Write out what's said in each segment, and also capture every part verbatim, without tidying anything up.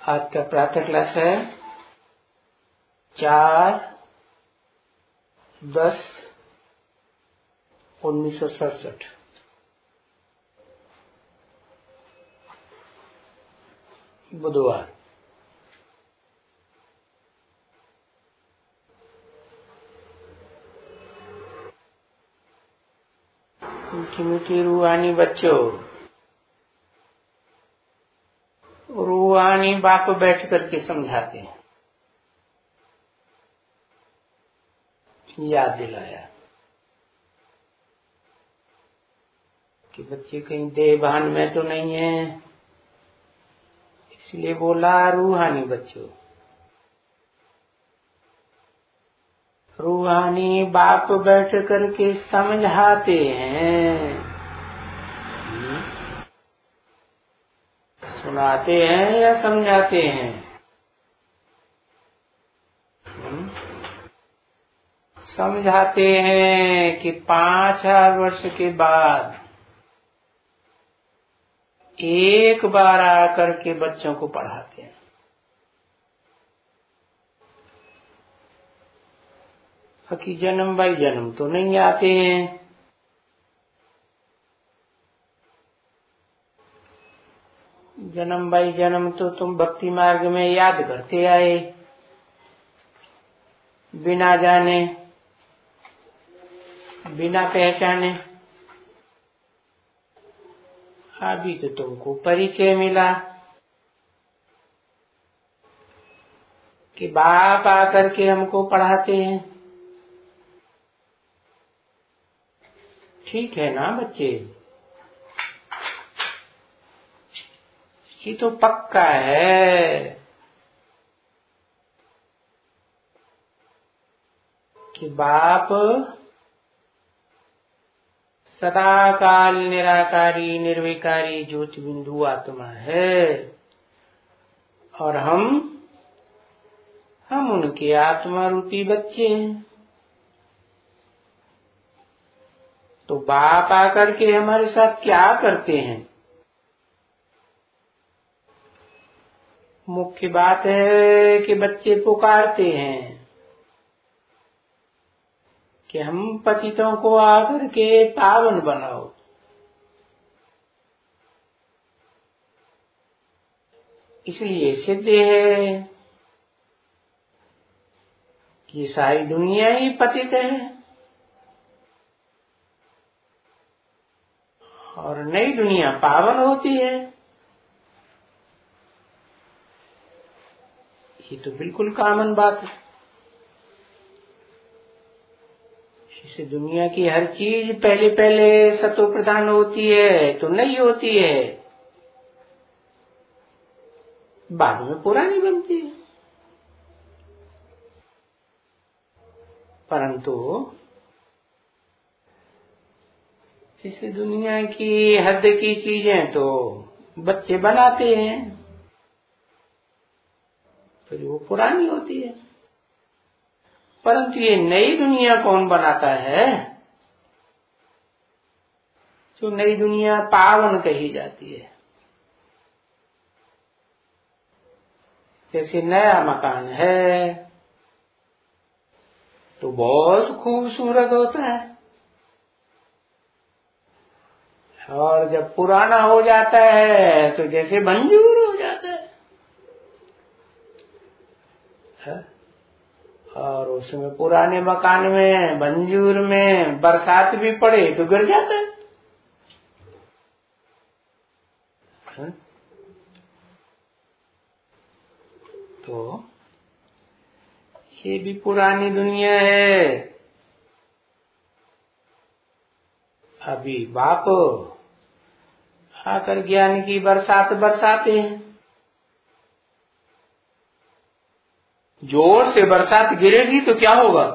आज का प्रातः क्लास है चार दस उन्नीस सौ सड़सठ। बुधवार। मीठी मीठी रूहानी बच्चों, रूहानी बाप बैठ करके समझाते हैं। याद दिलाया कि बच्चे कहीं देहभान में तो नहीं है, इसलिए बोला रूहानी बच्चों। रूहानी बाप बैठ करके समझाते हैं, सुनाते हैं या समझाते हैं। समझाते हैं कि पांच हजार वर्ष के बाद एक बार आकर के बच्चों को पढ़ाते हैं। बाकी जन्म बाई जन्म तो नहीं आते हैं। जन्म बाई जन्म तो तुम भक्ति मार्ग में याद करते आए, बिना जाने बिना पहचाने। अभी तो तुमको परिचय मिला कि बाप आकर के हमको पढ़ाते हैं। ठीक है ना बच्चे? ये तो पक्का है कि बाप सदा काल निराकारी निर्विकारी ज्योति बिंदु आत्मा है और हम हम उनके आत्मा रूपी बच्चे हैं। तो बाप आकर के हमारे साथ क्या करते हैं? मुख्य बात है कि बच्चे पुकारते हैं कि हम पतितों को आकर के पावन बनाओ। इसलिए सिद्ध है कि सारी दुनिया ही पतित है और नई दुनिया पावन होती है। ये तो बिल्कुल कॉमन बात है। इस दुनिया की हर चीज पहले पहले सतो प्रधान होती है तो नई होती है, बाद में पुरानी बनती है। परंतु इस दुनिया की हद की चीजें तो बच्चे बनाते हैं, फिर वो पुरानी होती है। परंतु ये नई दुनिया कौन बनाता है? जो नई दुनिया पावन कही जाती है। जैसे नया मकान है तो बहुत खूबसूरत होता है, और जब पुराना हो जाता है तो जैसे मंजूर हो जाता है, है? और उसमें पुराने मकान में मंजूर में बरसात भी पड़े तो गिर जाता है, है? तो ये भी पुरानी दुनिया है। अभी बाप आकर ज्ञान की बरसात बरसाते हैं। जोर से बरसात गिरेगी तो क्या होगा?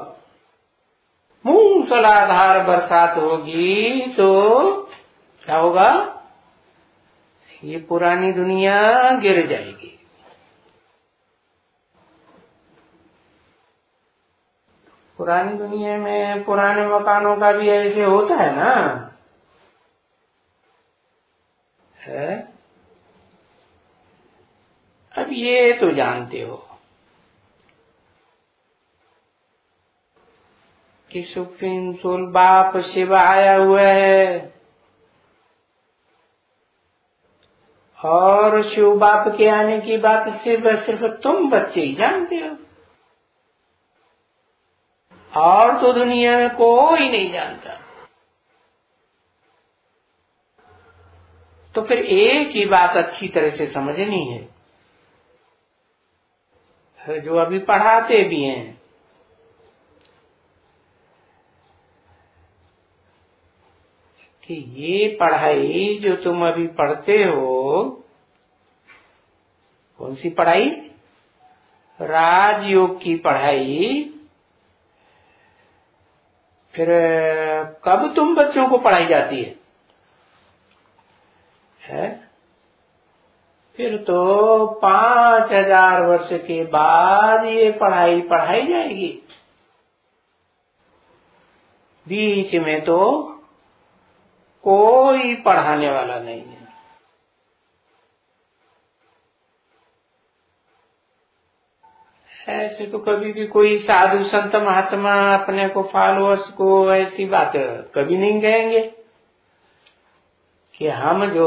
मूसलाधार बरसात होगी तो क्या होगा? ये पुरानी दुनिया गिर जाएगी। पुरानी दुनिया में पुराने मकानों का भी ऐसे होता है ना, है? अब ये तो जानते हो कि सुप्रीम सोल बाप शिव आया हुआ है और शिव बाप के आने की बात सिर्फ सिर्फ तुम बच्चे ही जानते हो, और तो दुनिया में कोई नहीं जानता। तो फिर एक ही बात अच्छी तरह से समझनी है, जो अभी पढ़ाते भी हैं, कि ये पढ़ाई जो तुम अभी पढ़ते हो, कौन सी पढ़ाई? राजयोग की पढ़ाई। फिर कब तुम बच्चों को पढ़ाई जाती है, है? फिर तो पांच हजार वर्ष के बाद ये पढ़ाई पढ़ाई जाएगी। बीच में तो कोई पढ़ाने वाला नहीं है। ऐसे तो कभी भी कोई साधु संत महात्मा अपने को फॉलोअर्स को ऐसी बात कभी नहीं कहेंगे कि हम जो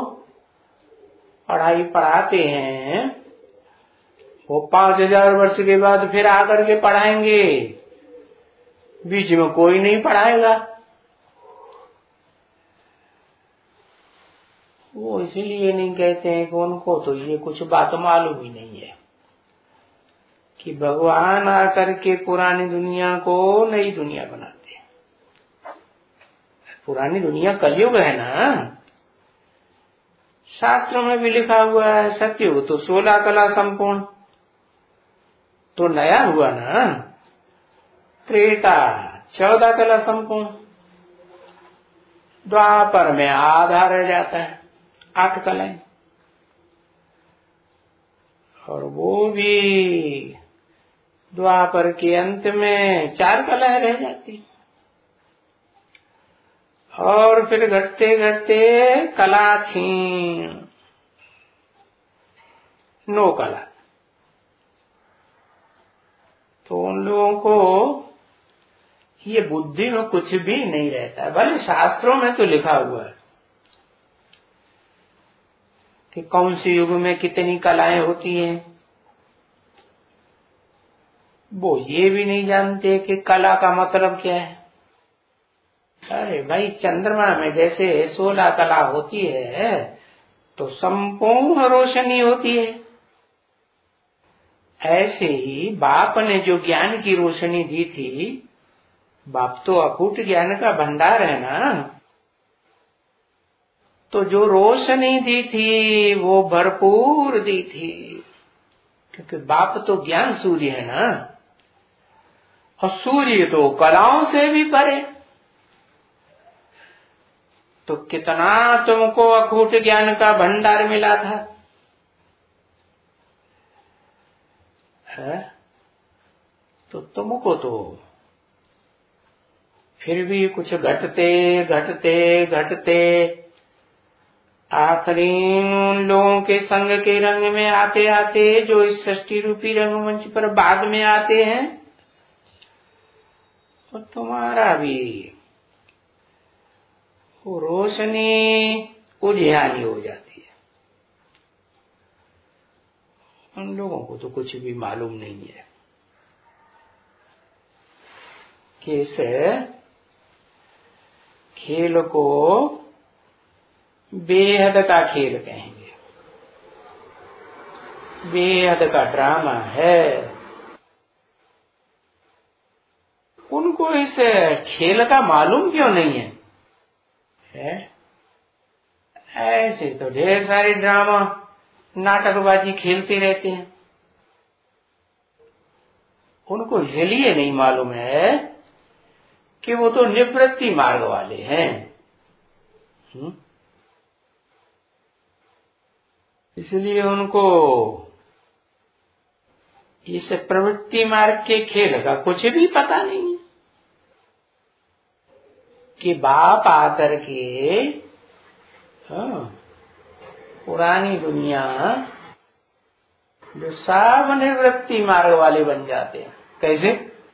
पढ़ाई पढ़ाते हैं वो पांच हजार वर्ष के बाद फिर आकर के पढ़ाएंगे, बीच में कोई नहीं पढ़ाएगा। वो इसलिए नहीं कहते हैं कि उनको तो ये कुछ बात मालूम ही नहीं है कि भगवान आकर के पुरानी दुनिया को नई दुनिया बनाते हैं। पुरानी दुनिया कलयुग है ना, शास्त्रों में भी लिखा हुआ है सतयुग तो सोलह कला संपूर्ण, तो नया हुआ ना। त्रेता चौदह कला संपूर्ण, द्वापर में आधा रह जाता है, आठ कलाएं, और वो भी द्वापर के अंत में चार कलाएं रह जाती, और फिर घटते घटते कला छीन नौ कला। तो उन लोगों को ये बुद्धि में कुछ भी नहीं रहता है। भले शास्त्रों में तो लिखा हुआ है कि कौन से युग में कितनी कलाएं होती हैं, वो ये भी नहीं जानते कि कला का मतलब क्या है। अरे भाई, चंद्रमा में जैसे सोलह कला होती है तो संपूर्ण रोशनी होती है, ऐसे ही बाप ने जो ज्ञान की रोशनी दी थी, बाप तो अकूट ज्ञान का भंडार है ना, तो जो रोशनी दी थी वो भरपूर दी थी, क्योंकि बाप तो ज्ञान सूर्य है ना, और सूर्य तो कलाओं से भी परे। तो कितना तुमको अकूट ज्ञान का भंडार मिला था, है? तो तुमको तो फिर भी कुछ घटते घटते घटते आखिरी उन लोगों के संग के रंग में आते आते, जो इस सृष्टि रूपी रंगमंच पर बाद में आते हैं, तो तुम्हारा भी वो रोशनी उजियारी हो जाती है। उन लोगों को तो कुछ भी मालूम नहीं है कि इस खेल को बेहद का खेल कहेंगे, बेहद का ड्रामा है। उनको इस खेल का मालूम क्यों नहीं है, है? ऐसे तो ढेर सारे ड्रामा नाटकबाजी खेलते रहते हैं, उनको इसलिए नहीं मालूम है कि वो तो निवृत्ति मार्ग वाले हैं। हुँ? इसलिए उनको इस प्रवृत्ति मार्ग के खेल का कुछ भी पता नहीं है कि बाप आकर के हाँ, पुरानी दुनिया जो सब निवृत्ति मार्ग वाले बन जाते हैं। कैसे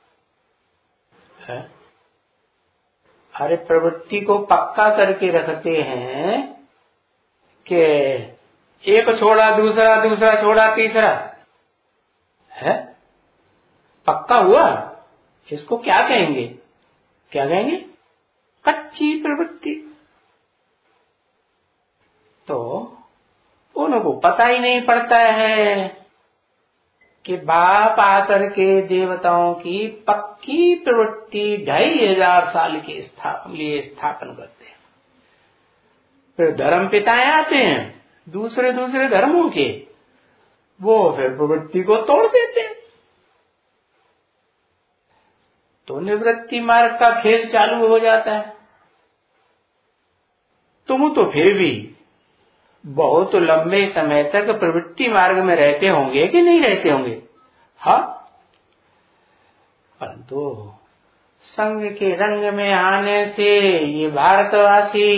है? अरे प्रवृत्ति को पक्का करके रखते हैं कि एक छोड़ा दूसरा, दूसरा छोड़ा तीसरा, है पक्का हुआ। इसको क्या कहेंगे? क्या कहेंगे? कच्ची प्रवृत्ति। तो उनको पता ही नहीं पड़ता है कि बाप आकर के देवताओं की पक्की प्रवृत्ति ढाई हजार साल के स्थापन लिए स्थापन करते हैं। फिर धर्म पिताएं आते हैं दूसरे दूसरे धर्मों के, वो फिर प्रवृत्ति को तोड़ देते हैं। तो निवृत्ति मार्ग का खेल चालू हो जाता है। तुम तो फिर भी बहुत लंबे समय तक प्रवृत्ति मार्ग में रहते होंगे कि नहीं रहते होंगे? हाँ, परंतु संघ के रंग में आने से ये भारतवासी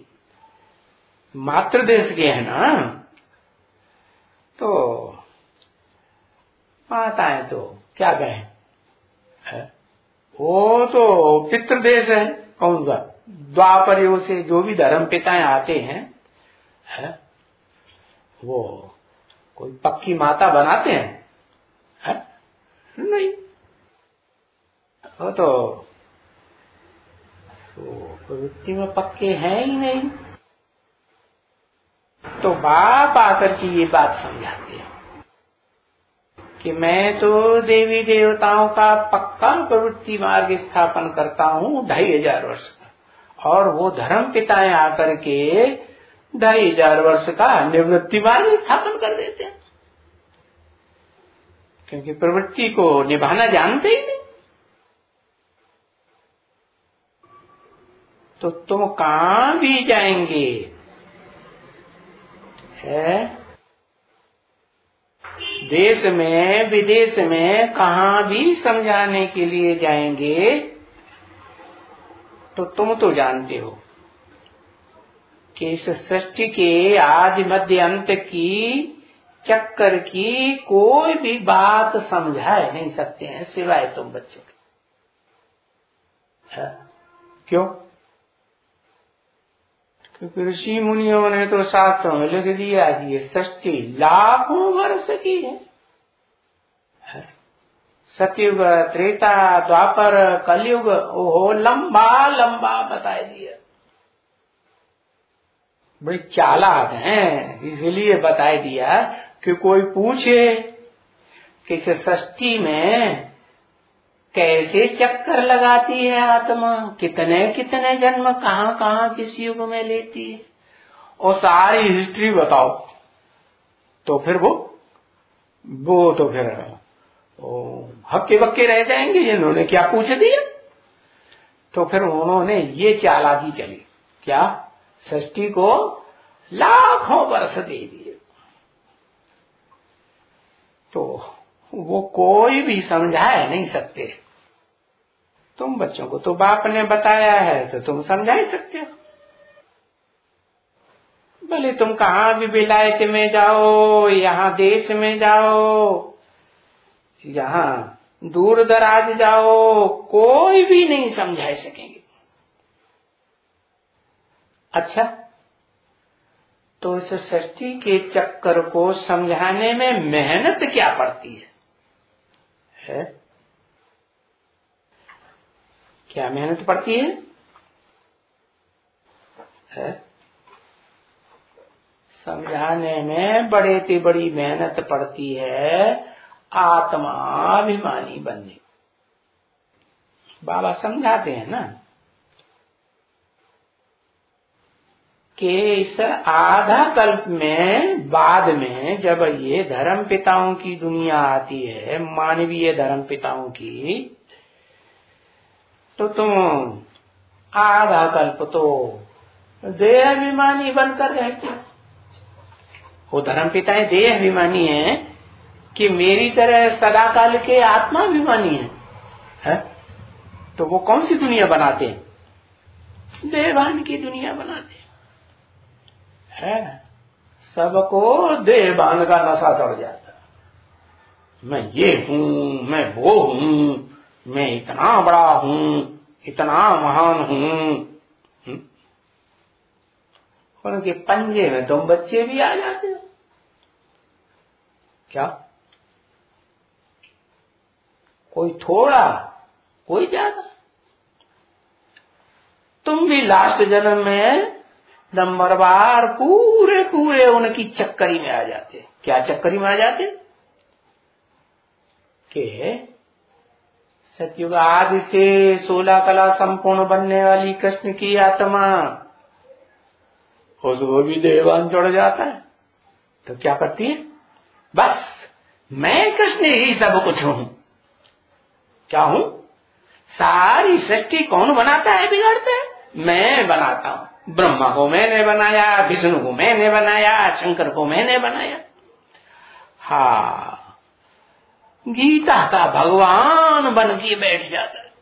मातृदेश के हैं ना, तो माताएं तो क्या कहें, वो तो पितृदेश है। कौन सा? द्वापर युग से जो भी धर्म पिताएं आते हैं है, वो कोई पक्की माता बनाते हैं है? नहीं, वो तो प्रवृत्ति में पक्के हैं ही नहीं। तो बाप आकर की ये बात समझाते हैं कि मैं तो देवी देवताओं का पक्का प्रवृत्ति मार्ग स्थापन करता हूँ ढाई हजार वर्ष का, और वो धर्म पिताएं आकर के ढाई हजार वर्ष का निवृत्ति मार्ग स्थापन कर देते हैं, क्योंकि प्रवृत्ति को निभाना जानते ही नहीं। तो तुम कहां भी जाएंगे है, देश में विदेश में कहां भी समझाने के लिए जाएंगे, तो तुम तो जानते हो कि इस सृष्टि के आदि मध्य अंत की चक्कर की कोई भी बात समझा नहीं सकते हैं सिवाय तुम बच्चों के। क्यों? क्योंकि ऋषि मुनियों ने तो शास्त्रों में लिख दिया कि ये सृष्टि लाखों वर्ष की है। सतयुग, त्रेता, द्वापर, कलयुग, ओहो लंबा लंबा बता दिया। बड़ी चालाक हैं, इसलिए बता दिया कि कोई पूछे कि इस सृष्टि में कैसे चक्कर लगाती है आत्मा, कितने कितने जन्म कहां कहां किस युग में लेती है, और सारी हिस्ट्री बताओ, तो फिर वो वो तो फिर हक्के बक्के रह जाएंगे, इन्होंने क्या पूछ दिया। तो फिर उन्होंने ये चालाकी चली, क्या सृष्टि को लाखों वर्ष दे दिए। तो वो कोई भी समझा नहीं सकते। तुम बच्चों को तो बाप ने बताया है, तो तुम समझा ही सकते हो। भले तुम कहां भी विलायत में जाओ, यहाँ देश में जाओ, यहाँ दूर दराज जाओ, कोई भी नहीं समझा सकेंगे। अच्छा, तो इस सृष्टि के चक्कर को समझाने में मेहनत क्या पड़ती है, है? क्या मेहनत पड़ती है, है? समझाने में बड़े से बड़ी मेहनत पड़ती है आत्माभिमानी बनने। बाबा समझाते हैं ना कि इस आधा कल्प में बाद में जब ये धर्म पिताओं की दुनिया आती है, मानवीय धर्म पिताओं की, तो तुम आधा कल्प तो देह अभिमानी बनकर रहते। वो धर्म पिताएं देह अभिमानी है कि मेरी तरह सदाकाल के आत्मा अभिमानी है, है? तो वो कौन सी दुनिया बनाते हैं? देहभान की दुनिया बनाते है। सबको देहभान का नशा चढ़ जाता मैं ये हूँ, मैं वो हूँ, मैं इतना बड़ा हूँ, इतना महान हूँ। उनके पंजे में तुम बच्चे भी आ जाते हो क्या? कोई थोड़ा, कोई ज्यादा। तुम भी लास्ट जन्म में नंबरवार पूरे पूरे उनकी चक्करी में आ जाते। क्या चक्करी में आ जाते? कि सतयुग आदि से सोलह कला संपूर्ण बनने वाली कृष्ण की आत्मा, उसको भी देवान चढ़ जाता है। तो क्या करती है? बस मैं कृष्ण ही सब कुछ हूं। क्या हूं? सारी सृष्टि कौन बनाता है, बिगाड़ता है? मैं बनाता हूं। ब्रह्मा को मैंने बनाया, विष्णु को मैंने बनाया, शंकर को मैंने बनाया। हाँ, गीता का भगवान बन के बैठ जाता है।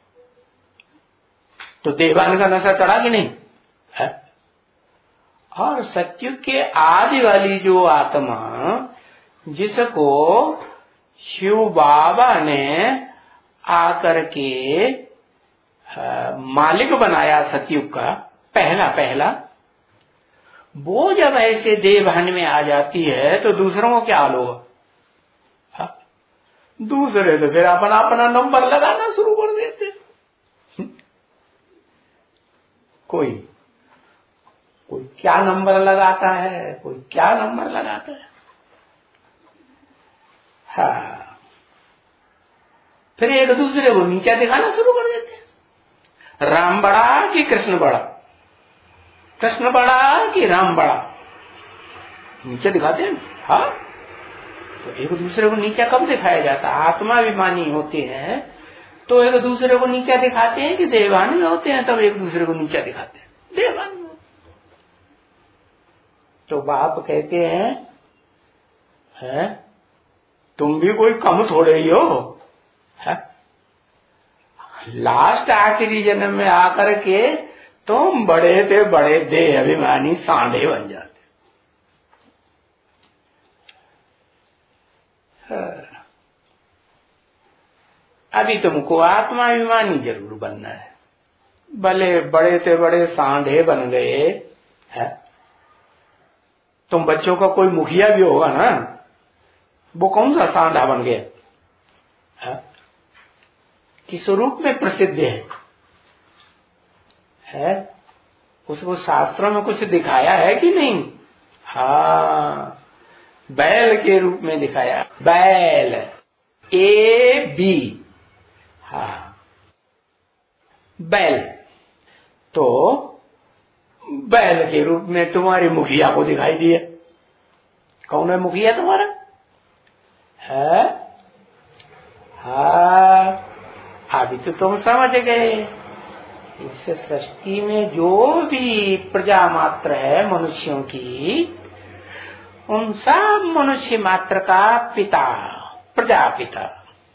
तो देवान का नशा चढ़ा कि नहीं है? और सत्युग के आदि वाली जो आत्मा, जिसको शिव बाबा ने आकर के मालिक बनाया सतयुग का, पहला पहला, वो जब ऐसे देवहन में आ जाती है तो दूसरों को क्या हाल होगा? दूसरे तो फिर अपना अपना नंबर लगाना शुरू कर देते। कोई कोई क्या नंबर लगाता है, कोई क्या नंबर लगाता है। हाँ, फिर एक दूसरे को नीचा दिखाना शुरू कर देते। राम बड़ा कि कृष्ण बड़ा, कृष्ण बड़ा कि राम बड़ा, नीचे दिखाते हैं। हाँ, तो एक दूसरे को नीचा कब दिखाया जाता? आत्माभिमानी होते हैं तो एक दूसरे को नीचा दिखाते हैं, कि देवान में होते हैं तब एक दूसरे को नीचा दिखाते हैं? देवान में। तो बाप कहते हैं, है तुम भी कोई कम थोड़े ही हो। है? लास्ट आखिरी जन्म में आकर के तुम बड़े थे बड़े देह अभिमानी सांडे बन जाते। अभी तुमको आत्माभिमानी जरूर बनना है। भले बड़े थे बड़े सांडे बन गए है, तुम बच्चों का कोई मुखिया भी होगा ना, वो कौन सा सांडा बन गया है? किस रूप में प्रसिद्ध है, है? उसको शास्त्रों में कुछ दिखाया है कि नहीं? हाँ, बैल के रूप में दिखाया। बैल, ए बी, हाँ, बैल। तो बैल के रूप में तुम्हारे मुखिया को दिखाई दिया। कौन है मुखिया तुम्हारा? है? हाँ, अभी तो तुम समझ गए। इस सृष्टि में जो भी प्रजा मात्र है मनुष्यों की, उन सब मनुष्य मात्र का पिता, प्रजापिता।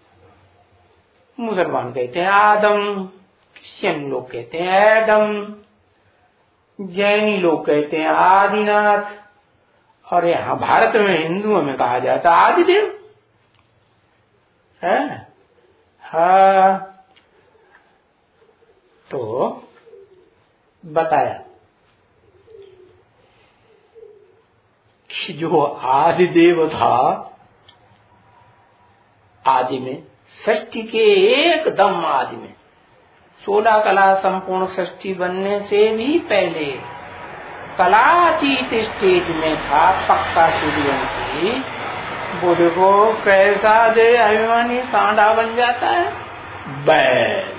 मुसलमान कहते हैं आदम, क्रिश्चियन लोग कहते हैं एडम, जैनी लोग कहते हैं आदिनाथ, और यहाँ भारत में हिंदुओं में कहा जाता आदिदेव है। हाँ, तो बताया कि जो आदिदेव था, आदि में, सृष्टि के एकदम आदि में, सोलह कला संपूर्ण सृष्टि बनने से भी पहले कलातीत स्टेज में था पक्का सूर्यवंशी। वो देखो कैसा दे अभिमानी सांडा बन जाता है। बैल,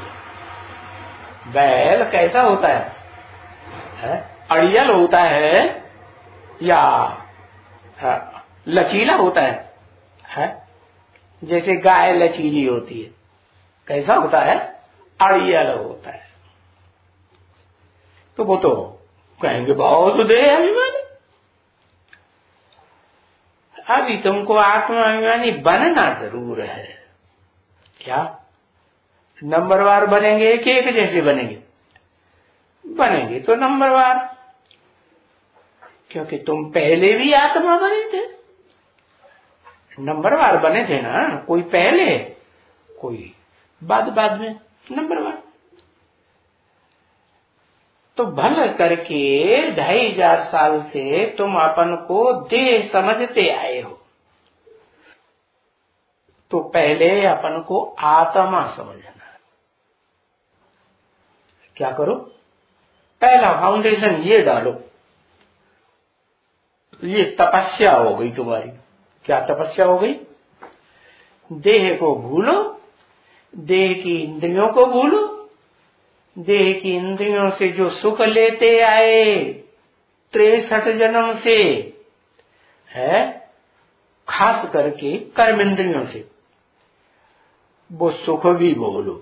बैल कैसा होता है, है? अड़ियल होता है या है? लचीला होता है, है? जैसे गाय लचीली होती है, कैसा होता है? अड़ियल होता है। तो वो तो कहेंगे बहुत दे अभिमानी। अभी तुमको आत्माभिमानी बनना जरूर है। क्या नंबरवार बनेंगे कि एक जैसे बनेंगे? बनेंगे तो नंबरवार, क्योंकि तुम पहले भी आत्मा बने थे। नंबरवार बने थे ना, कोई पहले कोई बाद बाद में नंबरवार। तो भल करके ढाई हजार साल से तुम अपन को देह समझते आए हो, तो पहले अपन को आत्मा समझना। क्या करो, पहला फाउंडेशन ये डालो। ये तपस्या हो गई तुम्हारी। क्या तपस्या हो गई? देह को भूलो, देह की इंद्रियों को भूलो। देह की इंद्रियों से जो सुख लेते आए तिरसठ जन्म से है, खास करके कर्म इंद्रियों से, वो सुख भी भूलो।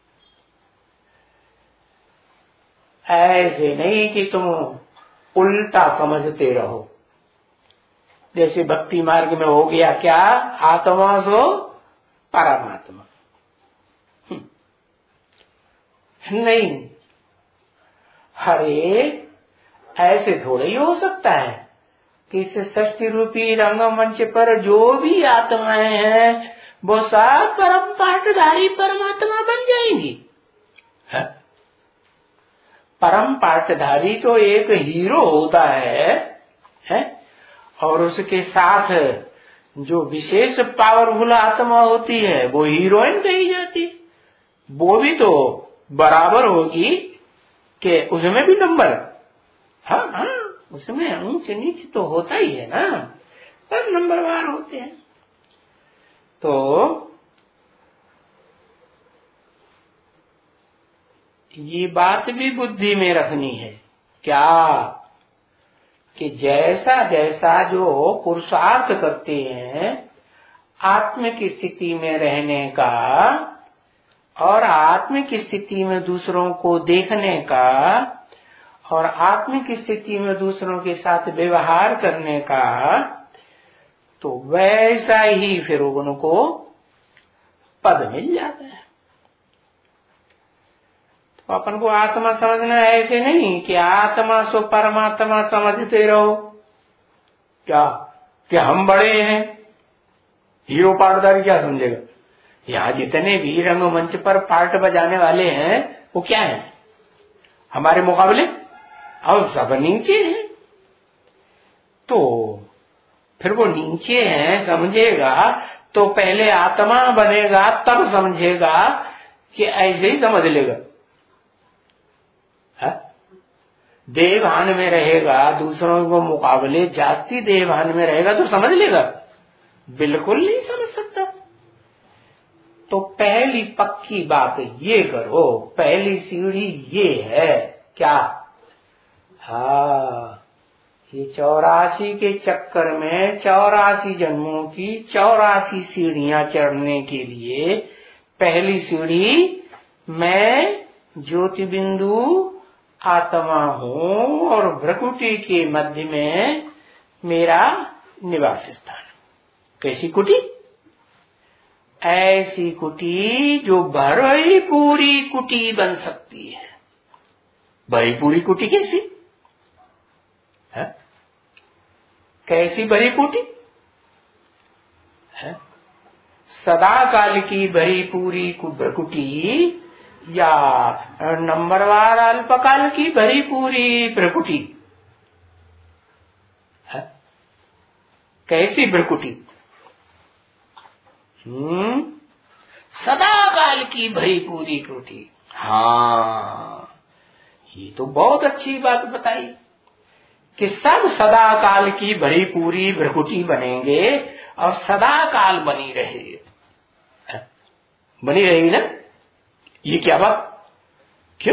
ऐसे नहीं कि तुम उल्टा समझते रहो। जैसे भक्ति मार्ग में हो गया क्या, आत्मा सो परमात्मा। नहीं, अरे ऐसे थोड़ा ही हो सकता है कि इस सृष्टि रूपी रंगमंच पर जो भी आत्माएं हैं वो सब परम पाठधारी परमात्मा बन जाएंगी। है? परम पाठधारी तो एक हीरो होता है, है? और उसके साथ जो विशेष पावरफुल आत्मा होती है वो हीरोइन कही जाती। वो भी तो बराबर होगी कि उसमें भी नंबर, हाँ हाँ, उसमें ऊंच नीच तो होता ही है ना, पर नंबरवार होते हैं। तो ये बात भी बुद्धि में रखनी है क्या, कि जैसा जैसा जो पुरुषार्थ करते हैं आत्मिक स्थिति में रहने का और आत्मिक स्थिति में दूसरों को देखने का और आत्मिक स्थिति में दूसरों के साथ व्यवहार करने का, तो वैसा ही फिर उनको पद मिल जाता है। तो अपन को आत्मा समझना है, ऐसे नहीं कि आत्मा सो परमात्मा समझते रहो। क्या क्या हम बड़े हैं, हीरो पार्टदार क्या समझेगा? यहाँ जितने भी रंगमंच पर पार्ट बजाने वाले हैं वो क्या है हमारे मुकाबले, और सब नीचे हैं। तो फिर वो नीचे हैं समझेगा तो पहले आत्मा बनेगा, तब समझेगा कि ऐसे ही समझ लेगा। देवभान में रहेगा, दूसरों को मुकाबले जास्ती देवभान में रहेगा तो समझ लेगा? बिल्कुल नहीं समझ सकता। तो पहली पक्की बात ये करो, पहली सीढ़ी ये है क्या, हाँ, ये चौरासी के चक्कर में चौरासी जन्मों की चौरासी सीढ़ियां चढ़ने के लिए पहली सीढ़ी मैं ज्योति बिंदु आत्मा हूँ और भ्रकुटी के मध्य में मेरा निवास स्थान। कैसी कुटी? ऐसी कुटी जो भरी पूरी कुटी बन सकती है। भरी पूरी कुटी कैसी है? कैसी भरी कुटी है? सदा काल की भरी पूरी कुटी या नंबरवार अल्पकाल की भरी पूरी प्रकुटी है? कैसी प्रकुटी? हम्म सदा काल की भरी पूरी कुटी। हाँ, ये तो बहुत अच्छी बात बताई कि सब सदा काल की भरी पूरी भ्रकुटी बनेंगे और सदा काल बनी रहेगी। बनी रहेगी ना? ये क्या बात? क्यों?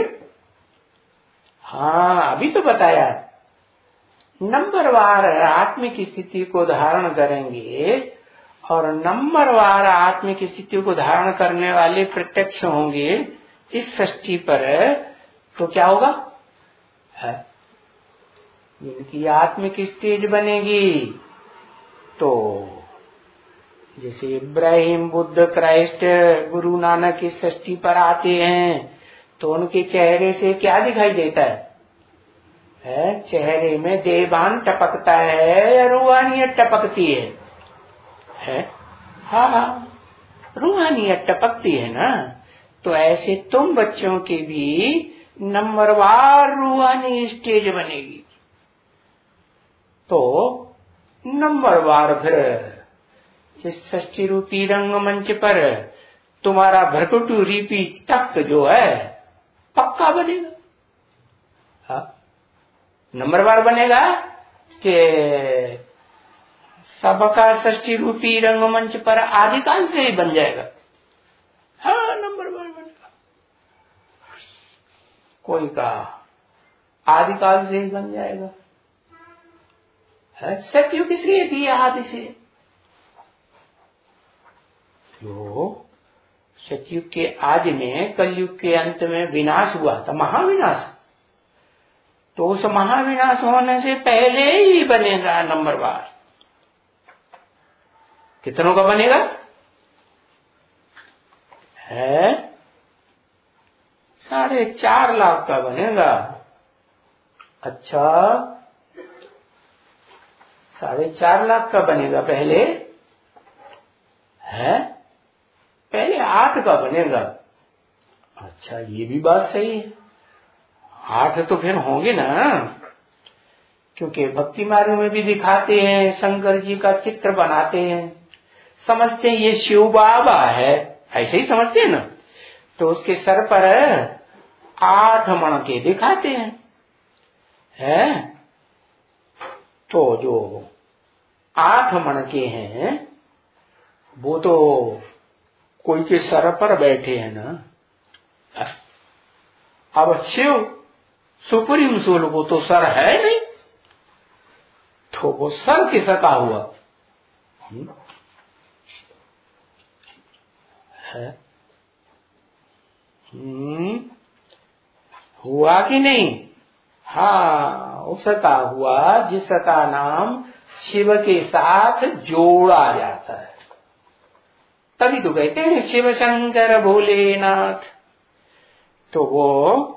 हाँ, अभी तो बताया, नंबरवार आत्मिक स्थिति को धारण करेंगे और नंबरवार आत्मिक स्थिति को धारण करने वाले प्रत्यक्ष होंगे इस सृष्टि पर, तो क्या होगा? है इनकी आत्मिक स्टेज बनेगी। तो जैसे इब्राहिम, बुद्ध, क्राइस्ट, गुरु नानक इस सृष्टि पर आते हैं तो उनके चेहरे से क्या दिखाई देता है? है चेहरे में देवान टपकता है या रूहानियत टपकती है? है। हाँ, रूहानियत टपकती है ना। तो ऐसे तुम बच्चों के भी नंबरवार रूहानी स्टेज बनेगी। तो नंबरवार फिर इस षष्ठी रूपी रंगमंच पर तुम्हारा भ्रकुटु रूपी तख्त जो है पक्का बनेगा। हाँ, नंबरवार बनेगा कि सबका षष्ठी रूपी रंगमंच पर आदिकाल से ही बन जाएगा। हाँ, नंबरवार बनेगा। कोई का आदिकाल से ही बन जाएगा। सतयुग किसलिए दिया आदि से? जो सतयुग के आदि में कलयुग के अंत में विनाश हुआ था, महाविनाश। तो उस महाविनाश होने से पहले ही बनेगा नंबरवार। कितनों का बनेगा? है साढ़े चार लाख का बनेगा। अच्छा, साढ़े चार लाख का बनेगा पहले है, पहले आठ का बनेगा। अच्छा, ये भी बात सही है। आठ तो फिर होंगे ना, क्योंकि भक्ति मार्ग में भी दिखाते हैं, शंकर जी का चित्र बनाते हैं, समझते हैं ये शिव बाबा है, ऐसे ही समझते हैं ना। तो उसके सर पर आठ मणके दिखाते हैं, है? तो जो आठ मणके हैं वो तो कोई के सर पर बैठे हैं ना। अब शिव सुप्रीम सोल को तो सर है नहीं, तो वो सर किसका हुआ है? हम्म, हुआ कि नहीं? हाँ, उसका हुआ जिसका नाम शिव के साथ जोड़ा जाता है। तभी तो कहते हैं शिव शंकर भोलेनाथ। तो वो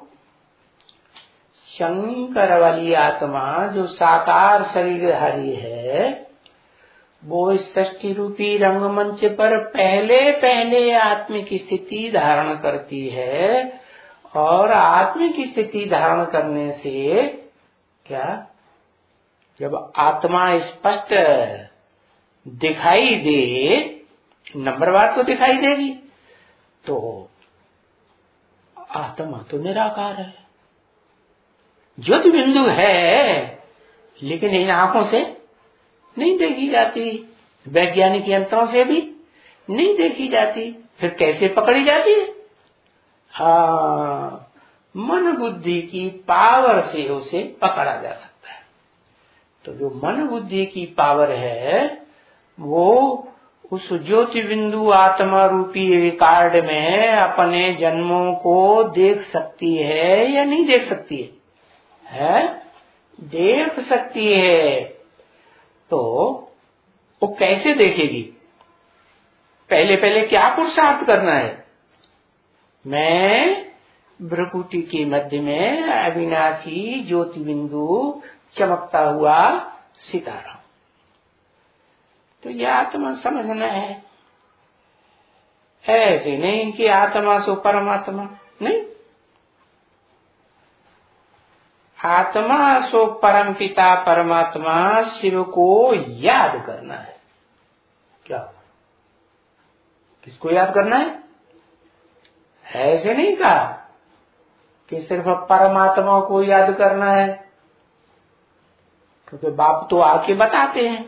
शंकर वाली आत्मा जो साकार शरीरधारी है, वो इस षष्ठी रूपी रंगमंच पर पहले पहले आत्मिक स्थिति धारण करती है। और आत्मिक स्थिति धारण करने से क्या, जब आत्मा स्पष्ट दिखाई दे, नंबरवार तो दिखाई देगी, तो आत्मा तो निराकार है, ज्योति बिंदु है, लेकिन इन आंखों से नहीं देखी जाती, वैज्ञानिक यंत्रों से भी नहीं देखी जाती। फिर कैसे पकड़ी जाती है? हाँ, मन बुद्धि की पावर से उसे पकड़ा जा सकता है। तो जो मन बुद्धि की पावर है वो उस ज्योति बिंदु आत्मा रूपी रिकॉर्ड में अपने जन्मों को देख सकती है या नहीं देख सकती है? है, देख सकती है। तो वो कैसे देखेगी? पहले पहले क्या पुरुषार्थ करना है? मैं भ्रकुटी के मध्य में अविनाशी ज्योति बिंदु चमकता हुआ सितारा, तो यह आत्मा समझना है। ऐसे नहीं कि आत्मा सो परमात्मा, नहीं, आत्मा सो परम पिता परमात्मा शिव को याद करना है। क्या, किसको याद करना है? ऐसे नहीं कहा कि सिर्फ परमात्मा को याद करना है, क्योंकि बाप तो आके बताते हैं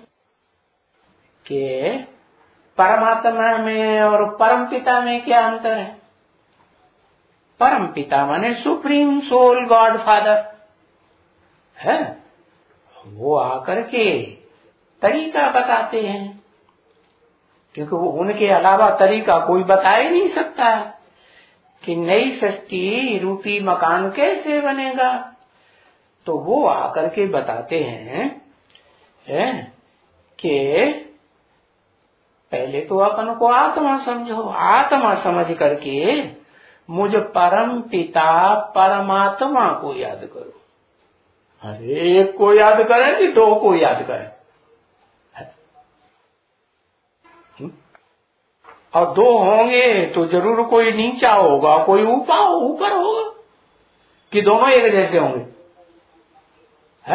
कि परमात्मा में और परम पिता में क्या अंतर है। परम पिता माने सुप्रीम सोल गॉड फादर है, वो आकर के तरीका बताते हैं, क्योंकि वो उनके अलावा तरीका कोई बता ही नहीं सकता कि नई सृष्टि रूपी मकान कैसे बनेगा। तो वो आकर के बताते हैं है कि पहले तो अपन को आत्मा समझो, आत्मा समझ करके मुझ परम पिता परमात्मा को याद करो। अरे एक को याद करें कि दो को याद करें? और दो होंगे तो जरूर कोई नीचा होगा, कोई ऊपर ऊपर होगा, कि दोनों एक जैसे होंगे? है?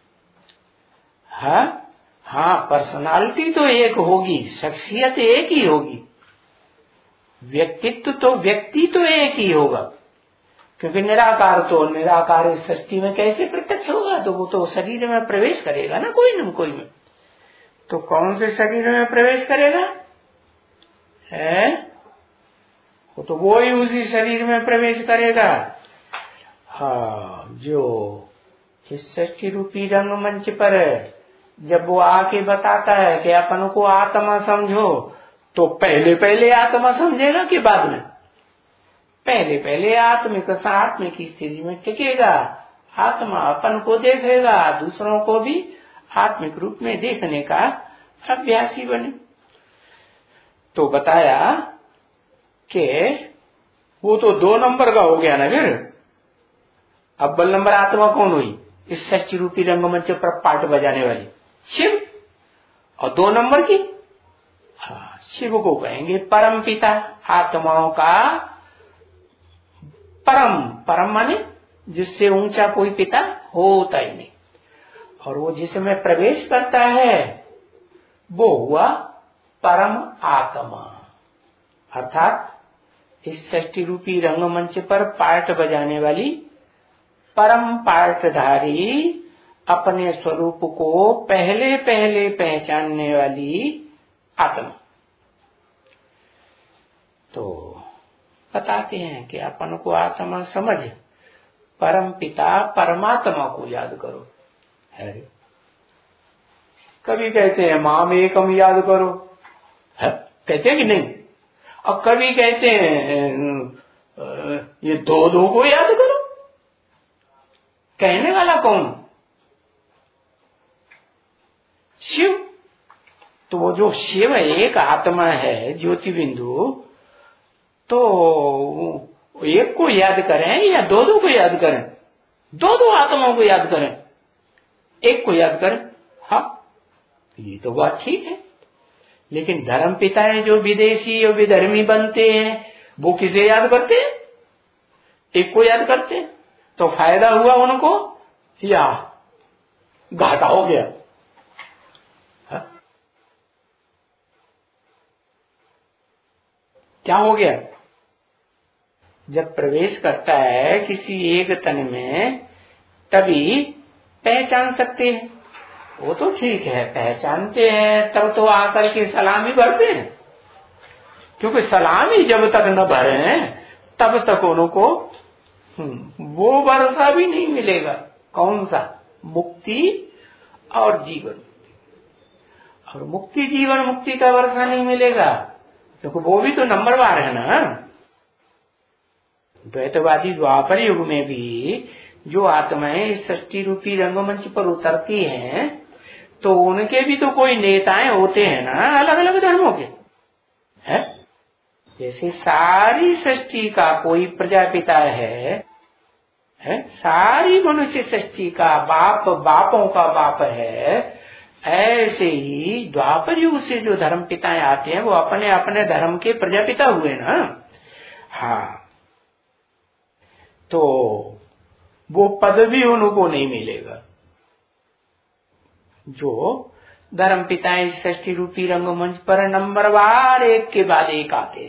हाँ हाँ, पर्सनालिटी तो एक होगी, शख्सियत एक ही होगी, व्यक्तित्व तो व्यक्ति तो एक ही होगा, क्योंकि निराकार तो निराकार इस सृष्टि में कैसे प्रत्यक्ष होगा? तो वो तो शरीर में प्रवेश करेगा ना, कोई न कोई में। तो कौन से शरीर में प्रवेश करेगा? है वो तो वो ही उसी शरीर में प्रवेश करेगा। हाँ, जो इस सृष्टि रूपी रंगमंच पर जब वो आके बताता है कि अपन को आत्मा समझो, तो पहले पहले आत्मा समझेगा कि बाद में? पहले पहले आत्मिक आत्मिक की स्थिति में टिकेगा, आत्मा अपन को देखेगा, दूसरों को भी आत्मिक रूप में देखने का अभ्यासी बने। तो बताया कि वो तो दो नंबर का हो गया ना। फिर अव्वल नंबर आत्मा कौन हुई? इस सच्ची रूपी रंगमंच पर पाठ बजाने वाली शिव। और दो नंबर की, हाँ, शिव को कहेंगे परम पिता, आत्माओं का परम। परम माने जिससे ऊंचा कोई पिता होता ही नहीं। और वो जिसमें प्रवेश करता है वो हुआ परम आत्मा। अर्थात इस सृष्टि रूपी रंगमंच पर पाठ बजाने वाली परम पाठधारी, अपने स्वरूप को पहले पहले पहचानने वाली आत्मा। तो बताते हैं कि अपन को आत्मा समझ, परम पिता परमात्मा को याद करो। है कभी कहते हैं माम एकम याद करो, है? कहते हैं कि नहीं? और कभी कहते हैं ये दो दो को याद करो। कहने वाला कौन? शिव। तो वो जो शिव एक आत्मा है, ज्योति बिंदु, तो एक को याद करें या दो दो को याद करें? दो दो आत्माओं को याद करें, एक को याद करें। हाँ, ये तो बात ठीक है। लेकिन धर्म पिताएं जो विदेशी और विधर्मी बनते हैं, वो किसे याद करते हैं? एक को याद करते हैं। तो फायदा हुआ उनको या घाटा हो गया? हा? क्या हो गया? जब प्रवेश करता है किसी एक तन में, तभी पहचान सकते हैं। वो तो ठीक है, पहचानते हैं तब तो आकर के सलामी भरते हैं, क्योंकि सलामी जब तक न भरे तब तक उनको वो वर्षा भी नहीं मिलेगा। कौन सा? मुक्ति और जीवन मुक्ति। और मुक्ति जीवन मुक्ति का वर्षा नहीं मिलेगा, क्योंकि वो भी तो नंबरवार है ना। द्वैतवादी द्वापर युग में भी जो आत्माएं इस सृष्टि रूपी रंगमंच पर उतरती हैं, तो उनके भी तो कोई नेताएं होते हैं ना, अलग अलग धर्मों के। है जैसे सारी सृष्टि का कोई प्रजापिता है, है? सारी मनुष्य सृष्टि का बाप बापों का बाप है। ऐसे ही द्वापर युग से जो धर्म पिताएं आते हैं, वो अपने अपने धर्म के प्रजापिता हुए ना। हाँ, तो वो पद भी उनको नहीं मिलेगा। जो धर्म पिताएं सृष्टि रूपी रंगमंच पर नंबरवार एक के बाद एक आते,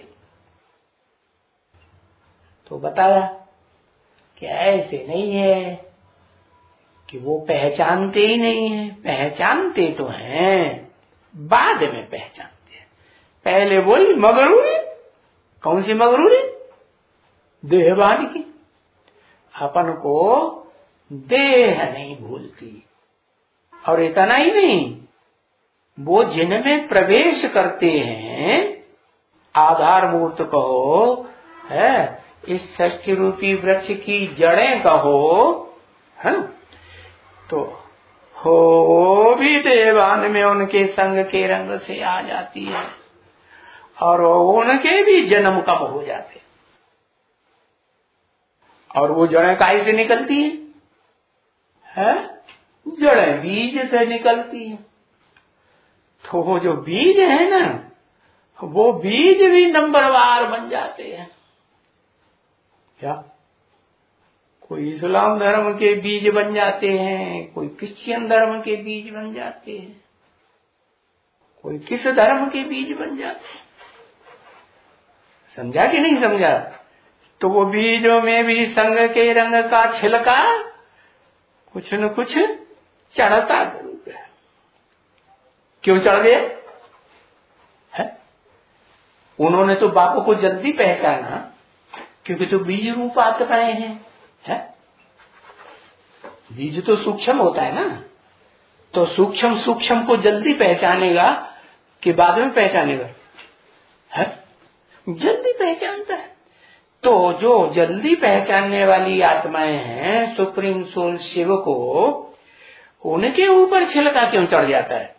तो बताया कि ऐसे नहीं है कि वो पहचानते ही नहीं है। पहचानते तो हैं, बाद में पहचानते हैं। पहले वही मगरूरी। कौन सी मगरूरी? देहवान की। अपन को देह नहीं भूलती। और इतना ही नहीं, वो जिनमें प्रवेश करते हैं, आधार मूर्त कहो, है, इस सृष्टि रूपी वृक्ष की जड़ें कहो, है, तो हो भी देवान में उनके संग के रंग से आ जाती है, और उनके भी जन्म कब हो जाते। और वो जड़ें काहे से निकलती है? है? जड़ें बीज से निकलती है। तो वो जो बीज है ना, वो बीज भी नंबरवार बन जाते हैं। क्या कोई इस्लाम धर्म के बीज बन जाते हैं, कोई क्रिश्चियन धर्म के बीज बन जाते हैं, कोई किस धर्म के बीज बन जाते हैं। समझा कि नहीं समझा? तो वो बीजों में भी संग के रंग का छिलका कुछ न कुछ चढ़ता जरूर है। क्यों चढ़ गए? है उन्होंने तो बापू को जल्दी पहचाना, क्योंकि तो बीज रूप आत्माएं हैं। है बीज तो सूक्ष्म होता है ना, तो सूक्ष्म सूक्ष्म को जल्दी पहचानेगा कि बाद में पहचानेगा? है जल्दी पहचानता है। तो जो जल्दी पहचानने वाली आत्माएं हैं सुप्रीम सोल शिव को, उनके ऊपर छिलका क्यों चढ़ जाता है?